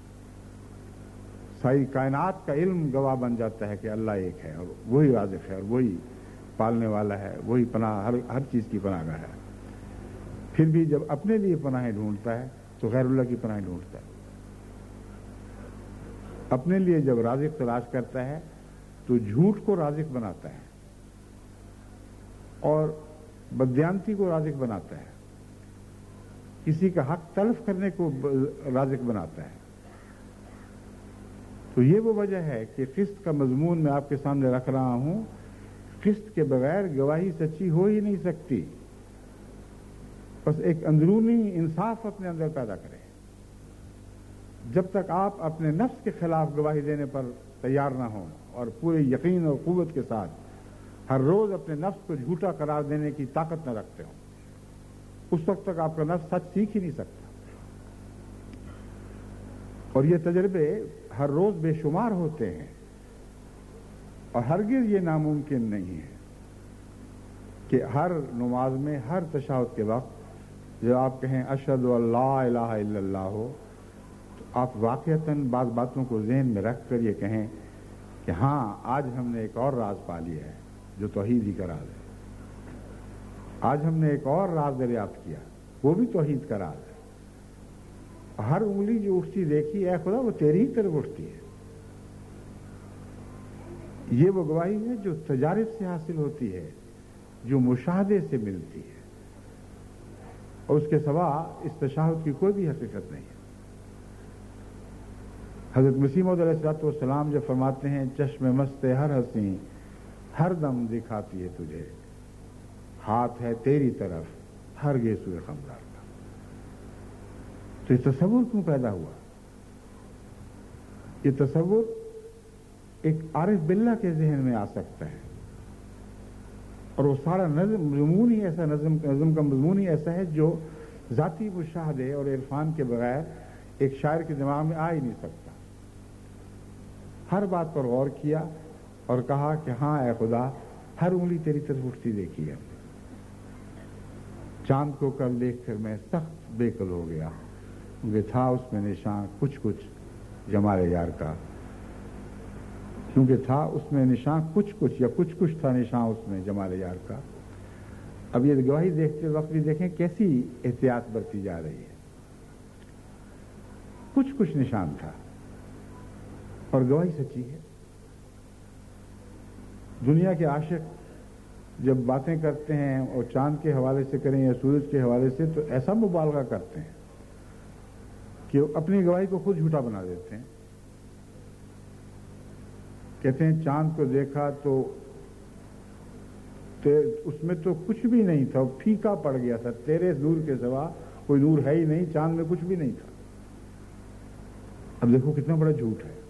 ساری کائنات کا علم گواہ بن جاتا ہے کہ اللہ ایک ہے اور وہی رازق ہے اور وہی پالنے والا ہے، وہی پناہ ہر ہر چیز کی پناہ گاہ ہے. پھر بھی جب اپنے لیے پناہیں ڈھونڈتا ہے تو غیر اللہ کی پناہیں ڈھونڈتا ہے. اپنے لیے جب رازق تلاش کرتا ہے تو جھوٹ کو رازق بناتا ہے اور بددیانتی کو رازق بناتا ہے، کسی کا حق تلف کرنے کو رازق بناتا ہے. تو یہ وہ وجہ ہے کہ قسط کا مضمون میں آپ کے سامنے رکھ رہا ہوں. قسط کے بغیر گواہی سچی ہو ہی نہیں سکتی. بس ایک اندرونی انصاف اپنے اندر پیدا کریں. جب تک آپ اپنے نفس کے خلاف گواہی دینے پر تیار نہ ہوں اور پورے یقین اور قوت کے ساتھ ہر روز اپنے نفس کو جھوٹا قرار دینے کی طاقت نہ رکھتے ہوں اس وقت تک آپ کا نفس سچ سیکھ ہی نہیں سکتا. اور یہ تجربے ہر روز بے شمار ہوتے ہیں، اور ہرگز یہ ناممکن نہیں ہے کہ ہر نماز میں، ہر تشہد کے وقت جب آپ کہیں اشہد ان لا الہ الا اللہ ہو، تو آپ واقعتاً بعض باتوں کو ذہن میں رکھ کر یہ کہیں کہ ہاں آج ہم نے ایک اور راز پا لیا ہے جو توحید ہی کا راز ہے. آج ہم نے ایک اور راز دریافت کیا، وہ بھی توحید کا راز ہے. ہر انگلی جو اٹھتی دیکھی، اے خدا وہ تیری ہی طرف اٹھتی ہے. یہ وہ گواہی ہے جو تجارب سے حاصل ہوتی ہے، جو مشاہدے سے ملتی ہے، اور اس کے سوا اس تشہد کی کوئی بھی حقیقت نہیں ہے. حضرت مسیح موعود علیہ الصلوۃ والسلام جب فرماتے ہیں چشم مست ہر حسین ہر دم دکھاتی ہے تجھے، ہاتھ ہے تیری طرف ہر گے سوئے خمدار کا. تو یہ تصور کیوں پیدا ہوا؟ یہ تصور ایک عارف باللہ کے ذہن میں آ سکتا ہے، اور وہ سارا نظم مضمون ہی ایسا نظم نظم کا مضمون ہی ایسا ہے جو ذاتی مشاہدے اور عرفان کے بغیر ایک شاعر کے دماغ میں آ ہی نہیں سکتا. ہر بات پر غور کیا اور کہا کہ ہاں اے خدا، ہر انگلی تیری طرف اٹھتی دیکھی ہے. چاند کو کل دیکھ کر میں سخت بے قل ہو گیا، کیونکہ تھا اس میں نشان کچھ کچھ جمال یار کا. کیونکہ تھا اس میں نشان کچھ کچھ یا کچھ کچھ تھا نشان اس میں جمال یار کا. اب یہ گواہی دیکھتے وقت بھی دیکھیں کیسی احتیاط برتی جا رہی ہے. کچھ کچھ نشان تھا، اور گواہی سچی ہے. دنیا کے عاشق جب باتیں کرتے ہیں اور چاند کے حوالے سے کریں یا سورج کے حوالے سے، تو ایسا مبالغہ کرتے ہیں کہ اپنی گواہی کو خود جھوٹا بنا دیتے ہیں. کہتے ہیں چاند کو دیکھا تو اس میں تو کچھ بھی نہیں تھا، پھیکا پڑ گیا تھا، تیرے نور کے سوا کوئی نور ہے ہی نہیں، چاند میں کچھ بھی نہیں تھا. اب دیکھو کتنا بڑا جھوٹ ہے.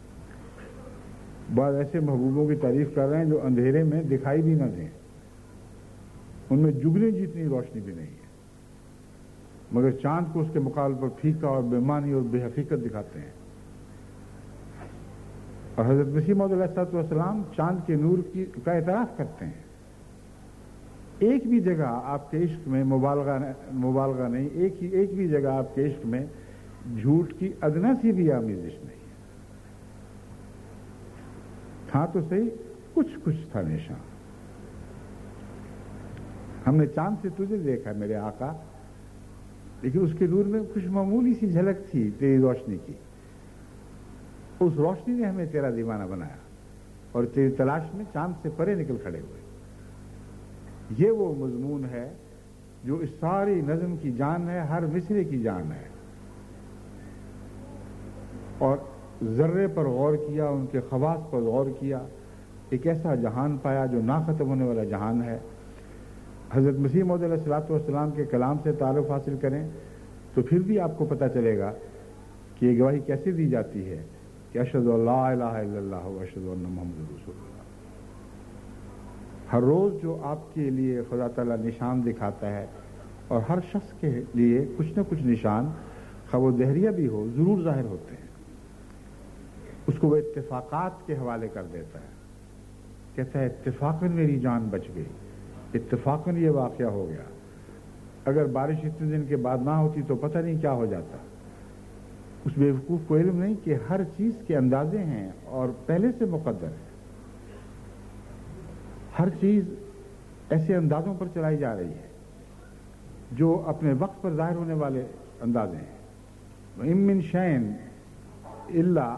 بعض ایسے محبوبوں کی تعریف کر رہے ہیں جو اندھیرے میں دکھائی بھی نہ دیں، ان میں جگنی جتنی روشنی بھی نہیں ہے، مگر چاند کو اس کے مقابلے پر پھیکا اور بے معنی اور بے حقیقت دکھاتے ہیں. اور حضرت مسیح موعود علیہ الصلوۃ والسلام چاند کے نور کی کا اعتراف کرتے ہیں. ایک بھی جگہ آپ کے عشق میں مبالغہ مبالغہ نہیں، ایک ہی ایک بھی جگہ آپ کے عشق میں جھوٹ کی ادنا سی بھی آمیزش نہیں ہے. تھا تو صحیح کچھ کچھ تھا نشان. ہم نے چاند سے تجھے دیکھا میرے آقا، لیکن اس کے نور میں کچھ معمولی سی جھلک تھی تیری روشنی کی. اس روشنی نے ہمیں تیرا دیوانہ بنایا، اور تیری تلاش میں چاند سے پرے نکل کھڑے ہوئے. یہ وہ مضمون ہے جو اس ساری نظم کی جان ہے، ہر مصرے کی جان ہے. اور ذرے پر غور کیا، ان کے خواص پر غور کیا، ایک ایسا جہان پایا جو نہ ختم ہونے والا جہان ہے. حضرت مسیح موعود علیہ الصلوۃ والسلام کے کلام سے تعارف حاصل کریں تو پھر بھی آپ کو پتہ چلے گا کہ یہ گواہی کیسے دی جاتی ہے کہ اشہد ان لا الہ الا اللہ و اشہد ان محمد رسول اللہ. ہر روز جو آپ کے لیے خدا تعالیٰ نشان دکھاتا ہے، اور ہر شخص کے لیے کچھ نہ کچھ نشان، خواہ وہ دہریہ بھی ہو، ضرور ظاہر ہوتے ہیں. اس کو وہ اتفاقات کے حوالے کر دیتا ہے. کہتا ہے اتفاقاً میری جان بچ گئی، اتفاقاً یہ واقعہ ہو گیا. اگر بارش اتنے دن کے بعد نہ ہوتی تو پتہ نہیں کیا ہو جاتا. اس بیوقوف کو علم نہیں کہ ہر چیز کے اندازے ہیں اور پہلے سے مقدر ہے. ہر چیز ایسے اندازوں پر چلائی جا رہی ہے جو اپنے وقت پر ظاہر ہونے والے اندازے ہیں. وَإِن مِّن شَيْءٍ إِلَّا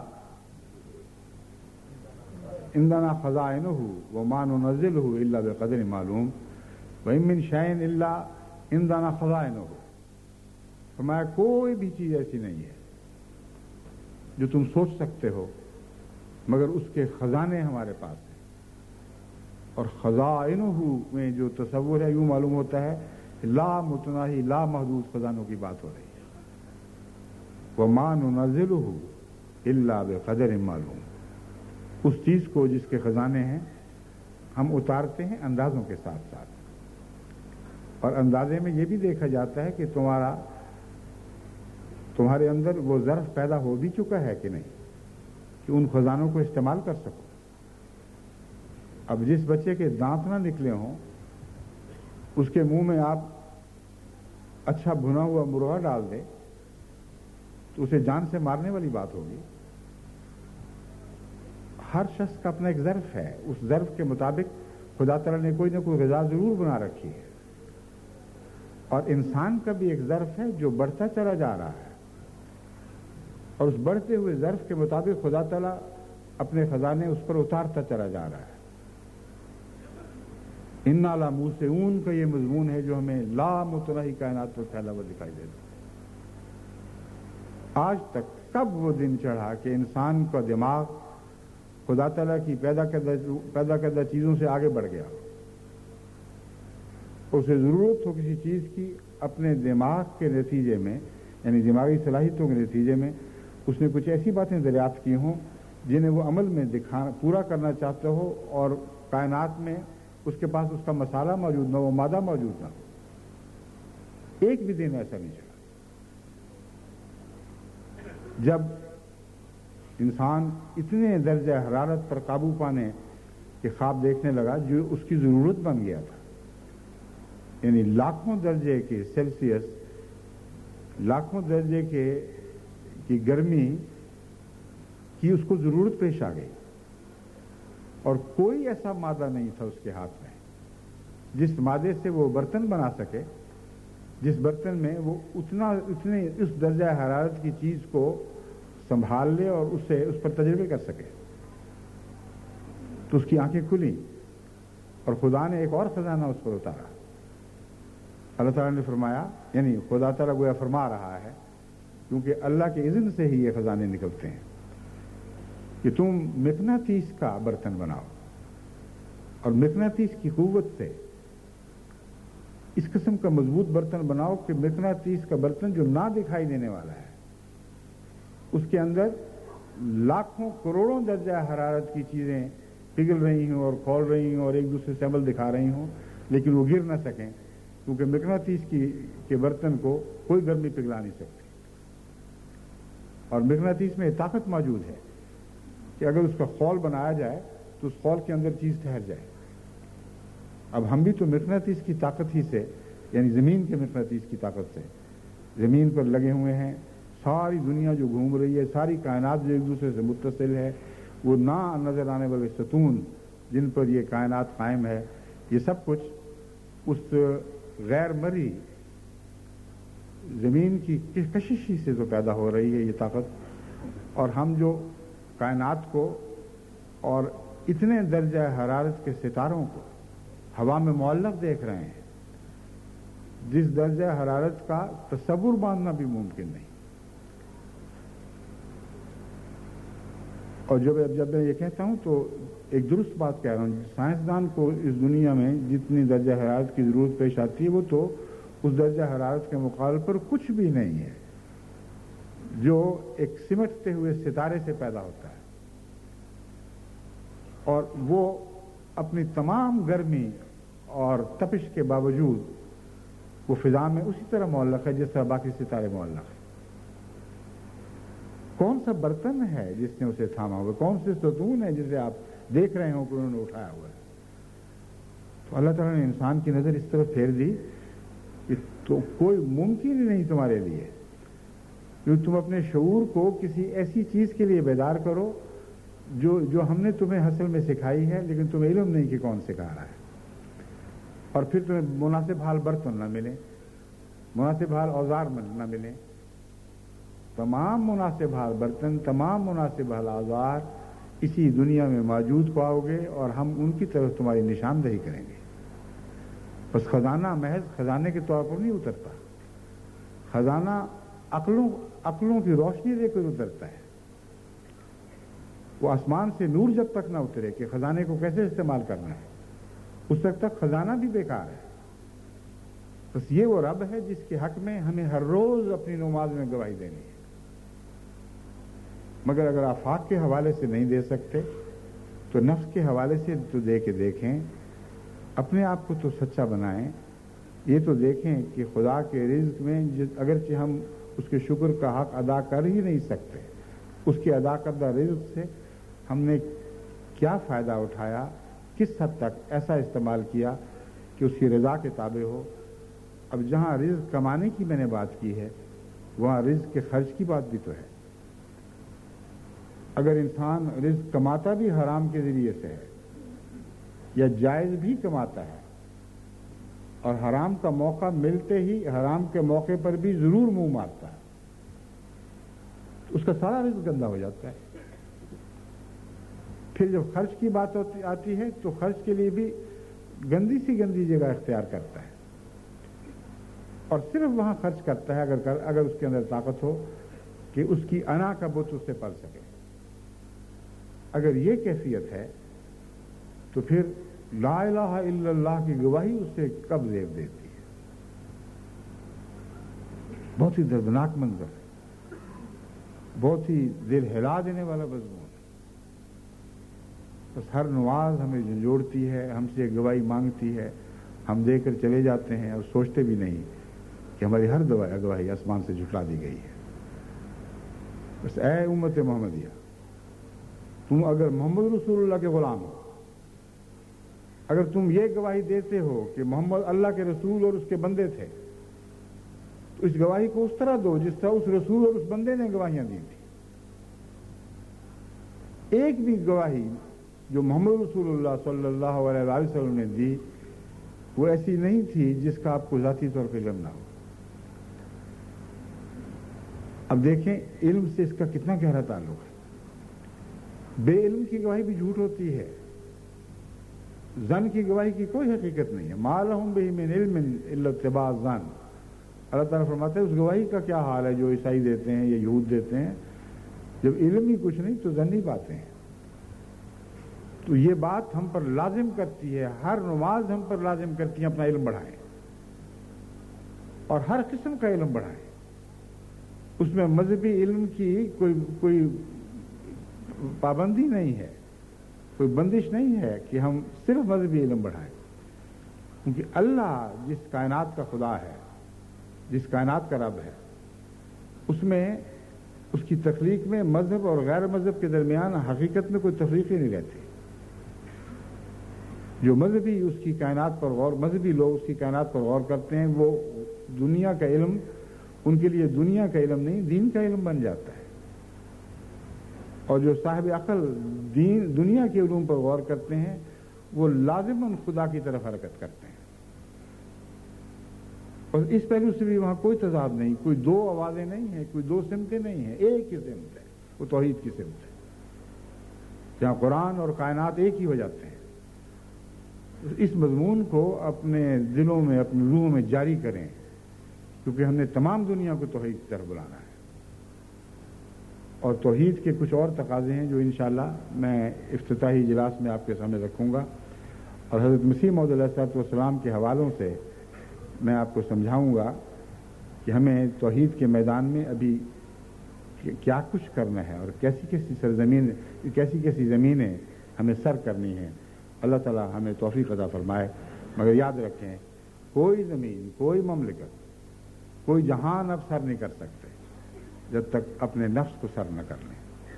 عِندَنَا خَزَائِنُهُ وَمَا نُنَزِّلُهُ إِلَّا بِقَدْرٍ مَّعْلُومٍ وَإِن مِّن شَيْءٍ إِلَّا عِندَنَا خَزَائِنُهُ. فرمایا کوئی بھی چیز ایسی نہیں ہے جو تم سوچ سکتے ہو، مگر اس کے خزانے ہمارے پاس ہیں. اور خزائنہ میں جو تصور ہے، یوں معلوم ہوتا ہے لا متناہی لا محدود خزانوں کی بات ہو رہی ہے. وَمَا نُنَزِّلُهُ إِلَّا بِقَدْرٍ مَّعْلُومٍ. اس چیز کو جس کے خزانے ہیں ہم اتارتے ہیں اندازوں کے ساتھ ساتھ. اور اندازے میں یہ بھی دیکھا جاتا ہے کہ تمہارا تمہارے اندر وہ ظرف پیدا ہو بھی چکا ہے کہ نہیں کہ ان خزانوں کو استعمال کر سکو۔ اب جس بچے کے دانت نہ نکلے ہوں اس کے منہ میں آپ اچھا بھنا ہوا مرغا ڈال دیں تو اسے جان سے مارنے والی بات ہوگی۔ ہر شخص کا اپنا ایک ظرف ہے، اس ظرف کے مطابق خدا تعالیٰ نے کوئی نہ کوئی غذا ضرور بنا رکھی ہے، اور انسان کا بھی ایک ظرف ہے جو بڑھتا چلا جا رہا ہے، اور اس بڑھتے ہوئے ظرف کے مطابق خدا تعالیٰ اپنے خزانے اس پر اتارتا چلا جا رہا ہے۔ اِنَّا لَمُوسِعُونَ کا یہ مضمون ہے جو ہمیں لامتناہی کائنات پر پھیلا ہوا دکھائی دیتا ہے۔ آج تک کب وہ دن چڑھا کہ انسان کا دماغ خدا تعالیٰ کی پیدا کردہ پیدا کردہ چیزوں سے آگے بڑھ گیا، اسے ضرورت ہو کسی چیز کی، اپنے دماغ کے نتیجے میں یعنی دماغی صلاحیتوں کے نتیجے میں اس نے کچھ ایسی باتیں دریافت کی ہوں جنہیں وہ عمل میں دکھا پورا کرنا چاہتا ہو، اور کائنات میں اس کے پاس اس کا مسالہ موجود نہ ہو، مادہ موجود نہ ہو۔ ایک بھی دن ایسا نہیں چلا جب انسان اتنے درجہ حرارت پر قابو پانے کے خواب دیکھنے لگا جو اس کی ضرورت بن گیا تھا، یعنی لاکھوں درجے کے سیلسیس، لاکھوں درجے کے کی گرمی کی اس کو ضرورت پیش آ گئی، اور کوئی ایسا مادہ نہیں تھا اس کے ہاتھ میں جس مادے سے وہ برتن بنا سکے، جس برتن میں وہ اتنا اتنے اس درجہ حرارت کی چیز کو سنبھال لے اور اس سے اس پر تجربے کر سکے۔ تو اس کی آنکھیں کھلیں اور خدا نے ایک اور خزانہ اس پر اتارا۔ اللہ تعالیٰ نے فرمایا، یعنی خدا تعالیٰ گویا فرما رہا ہے کیونکہ اللہ کے اذن سے ہی یہ خزانے نکلتے ہیں کہ تم مقناطیس کا برتن بناؤ، اور مقناطیس کی قوت سے اس قسم کا مضبوط برتن بناؤ کہ مقناطیس کا برتن جو نہ دکھائی دینے والا ہے اس کے اندر لاکھوں کروڑوں درجہ حرارت کی چیزیں پگھل رہی ہوں اور کھول رہی ہوں اور ایک دوسرے سے عمل دکھا رہی ہوں، لیکن وہ گر نہ سکیں کیونکہ مقناطیس کی کے برتن کو کوئی گرمی پگھلا نہیں سکتی، اور مقناطیس میں طاقت موجود ہے کہ اگر اس کا خول بنایا جائے تو اس خول کے اندر چیز ٹھہر جائے۔ اب ہم بھی تو مقناطیس کی طاقت ہی سے، یعنی زمین کے مقناطیس کی طاقت سے زمین پر لگے ہوئے ہیں۔ ساری دنیا جو گھوم رہی ہے، ساری کائنات جو ایک دوسرے سے متصل ہے، وہ نہ نظر آنے والے ستون جن پر یہ کائنات قائم ہے، یہ سب کچھ اس غیر مرئی زمین کی کشش ہی سے تو پیدا ہو رہی ہے یہ طاقت، اور ہم جو کائنات کو اور اتنے درجہ حرارت کے ستاروں کو ہوا میں معلق دیکھ رہے ہیں جس درجہ حرارت کا تصور باندھنا بھی ممکن نہیں۔ اور جب جب میں یہ کہتا ہوں تو ایک درست بات کہہ رہا ہوں، سائنسدان کو اس دنیا میں جتنی درجہ حرارت کی ضرورت پیش آتی ہے وہ تو اس درجہ حرارت کے مقابلے پر کچھ بھی نہیں ہے جو ایک سمٹتے ہوئے ستارے سے پیدا ہوتا ہے، اور وہ اپنی تمام گرمی اور تپش کے باوجود وہ فضا میں اسی طرح معلق ہے جس طرح باقی ستارے معلق ہیں۔ کون سا برتن ہے جس نے اسے تھاما ہوا؟ کون سے ستون ہے جسے آپ دیکھ رہے ہوں کہ انہوں نے اٹھایا ہوا ہے؟ تو اللہ تعالیٰ نے انسان کی نظر اس طرف پھیر دی کہ تو کوئی ممکن ہی نہیں تمہارے لیے کہ تم اپنے شعور کو کسی ایسی چیز کے لیے بیدار کرو جو جو ہم نے تمہیں اصل میں سکھائی ہے لیکن تمہیں علم نہیں کہ کون سکھا رہا ہے، اور پھر تمہیں مناسب حال برتن نہ ملے، مناسب حال اوزار نہ ملے۔ تمام مناسب حال برتن، تمام مناسب حال اوزار اسی دنیا میں موجود پاؤ گے، اور ہم ان کی طرف تمہاری نشاندہی کریں گے۔ بس خزانہ محض خزانے کے طور پر نہیں اترتا، خزانہ عقلوں عقلوں کی روشنی دے کر اترتا ہے۔ وہ آسمان سے نور جب تک نہ اترے کہ خزانے کو کیسے استعمال کرنا ہے، اس وقت تک خزانہ بھی بیکار ہے۔ بس یہ وہ رب ہے جس کے حق میں ہمیں ہر روز اپنی نماز میں گواہی دینی ہے، مگر اگر آفاق کے حوالے سے نہیں دے سکتے تو نفس کے حوالے سے تو دے کے دیکھیں، اپنے آپ کو تو سچا بنائیں، یہ تو دیکھیں کہ خدا کے رزق میں اگرچہ ہم اس کے شکر کا حق ادا کر ہی نہیں سکتے، اس کے ادا کردہ رزق سے ہم نے کیا فائدہ اٹھایا، کس حد تک ایسا استعمال کیا کہ اس کی رضا کے تابع ہو۔ اب جہاں رزق کمانے کی میں نے بات کی ہے، وہاں رزق کے خرچ کی بات بھی تو ہے۔ اگر انسان رزق کماتا بھی حرام کے ذریعے سے ہے یا جائز بھی کماتا ہے اور حرام کا موقع ملتے ہی حرام کے موقع پر بھی ضرور منہ مارتا ہے، تو اس کا سارا رزق گندا ہو جاتا ہے۔ پھر جب خرچ کی بات آتی ہے تو خرچ کے لیے بھی گندی سی گندی جگہ اختیار کرتا ہے، اور صرف وہاں خرچ کرتا ہے اگر اگر اس کے اندر طاقت ہو کہ اس کی انا کا بت اس سے پل سکے۔ اگر یہ کیفیت ہے تو پھر لا الہ الا اللہ کی گواہی اس سے کب زیب دیتی ہے؟ بہت ہی دردناک منظر ہے، بہت ہی دل ہلا دینے والا مضمون ہے۔ بس ہر نماز ہمیں جھنجھوڑتی ہے، ہم سے گواہی مانگتی ہے، ہم دے کر چلے جاتے ہیں اور سوچتے بھی نہیں کہ ہماری ہر گواہی آسمان سے جھٹلا دی گئی ہے۔ بس اے امت محمدیہ، تم اگر محمد رسول اللہ کے غلام ہو، اگر تم یہ گواہی دیتے ہو کہ محمد اللہ کے رسول اور اس کے بندے تھے، تو اس گواہی کو اس طرح دو جس طرح اس رسول اور اس بندے نے گواہیاں دی تھی۔ ایک بھی گواہی جو محمد رسول اللہ صلی اللہ علیہ وسلم نے دی وہ ایسی نہیں تھی جس کا آپ کو ذاتی طور پہ علم نہ ہو۔ اب دیکھیں علم سے اس کا کتنا گہرا تعلق ہے۔ بے علم کی گواہی بھی جھوٹ ہوتی ہے، ظن کی گواہی کی کوئی حقیقت نہیں ہے۔ ما لہم بہ من علم الا اتباع الظن، اللہ تعالیٰ فرماتے ہیں اس گواہی کا کیا حال ہے جو عیسائی دیتے ہیں یا یہود دیتے ہیں، جب علم ہی کچھ نہیں تو ظنی باتیں ہیں۔ تو یہ بات ہم پر لازم کرتی ہے، ہر نماز ہم پر لازم کرتی ہے اپنا علم بڑھائیں اور ہر قسم کا علم بڑھائیں۔ اس میں مذہبی علم کی کوئی کوئی پابندی نہیں ہے، کوئی بندش نہیں ہے کہ ہم صرف مذہبی علم بڑھائیں، کیونکہ اللہ جس کائنات کا خدا ہے، جس کائنات کا رب ہے، اس میں اس کی تخلیق میں مذہب اور غیر مذہب کے درمیان حقیقت میں کوئی تفریق ہی نہیں رہتی۔ جو مذہبی اس کی کائنات پر غور مذہبی لوگ اس کی کائنات پر غور کرتے ہیں، وہ دنیا کا علم ان کے لیے دنیا کا علم نہیں دین کا علم بن جاتا ہے، اور جو صاحب عقل دین دنیا کے علوم پر غور کرتے ہیں وہ لازماً خدا کی طرف حرکت کرتے ہیں۔ اور اس پہلو سے بھی وہاں کوئی تضاد نہیں، کوئی دو آوازیں نہیں ہیں، کوئی دو سمتیں نہیں ہیں، ایک ہی سمت ہے، وہ توحید کی سمت ہے، جہاں قرآن اور کائنات ایک ہی ہو جاتے ہیں۔ اس مضمون کو اپنے دلوں میں اپنی روحوں میں جاری کریں، کیونکہ ہم نے تمام دنیا کو توحید کی طرف بلانا ہے، اور توحید کے کچھ اور تقاضے ہیں جو انشاءاللہ میں افتتاحی اجلاس میں آپ کے سامنے رکھوں گا، اور حضرت مسیح موعود علیہ الصلوۃ والسلام کے حوالوں سے میں آپ کو سمجھاؤں گا کہ ہمیں توحید کے میدان میں ابھی کیا کچھ کرنا ہے اور کیسی کیسی سرزمین کیسی کیسی زمینیں ہمیں سر کرنی ہیں۔ اللہ تعالی ہمیں توفیق عطا فرمائے۔ مگر یاد رکھیں، کوئی زمین، کوئی مملکت، کوئی جہان اب سر نہیں کر سکتے جب تک اپنے نفس کو سر نہ کر لیں۔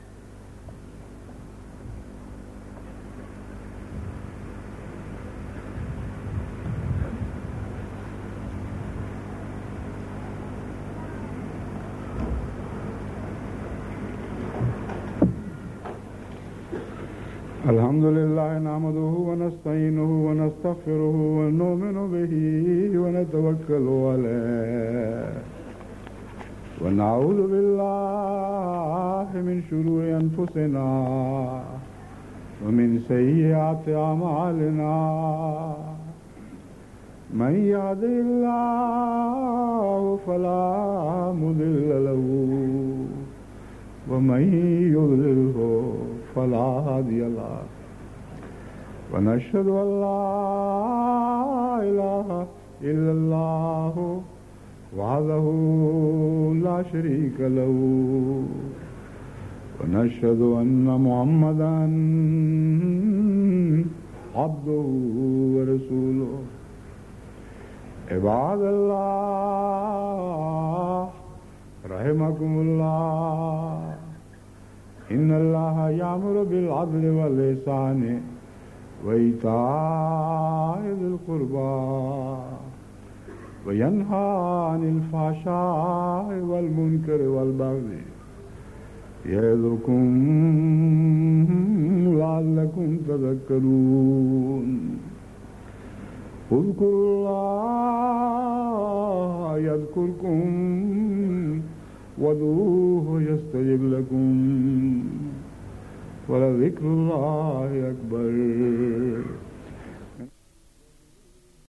الحمد لله نحمده ونستعينه ونستغفره ونؤمن به ونتوكل عليه ونعوذ بالله من شرور أنفسنا ومن سيئات أعمالنا من يهده الله فلا مضل له ومن يضلله فلا هادي له ونشهد أن لا إله إلا الله وحده لا شريك له ونشهد أن محمدا عبده ورسوله इबादल्लाह रहमकुमुल्लाह इन्नल्लाह यामुरु बिल अदल वल इहसान व इताइ ज़िल क़ुर्बा व यन्हा अनिल फ़हशाइ वल मुनकर वल बग़ि यअज़ुकुम लअल्लकुम तज़क्करून उज़्कुरुल्लाह यज़्कुरकुम वदूहु यस्तजिब लकुम वलज़िक्रुल्लाहि अकबर।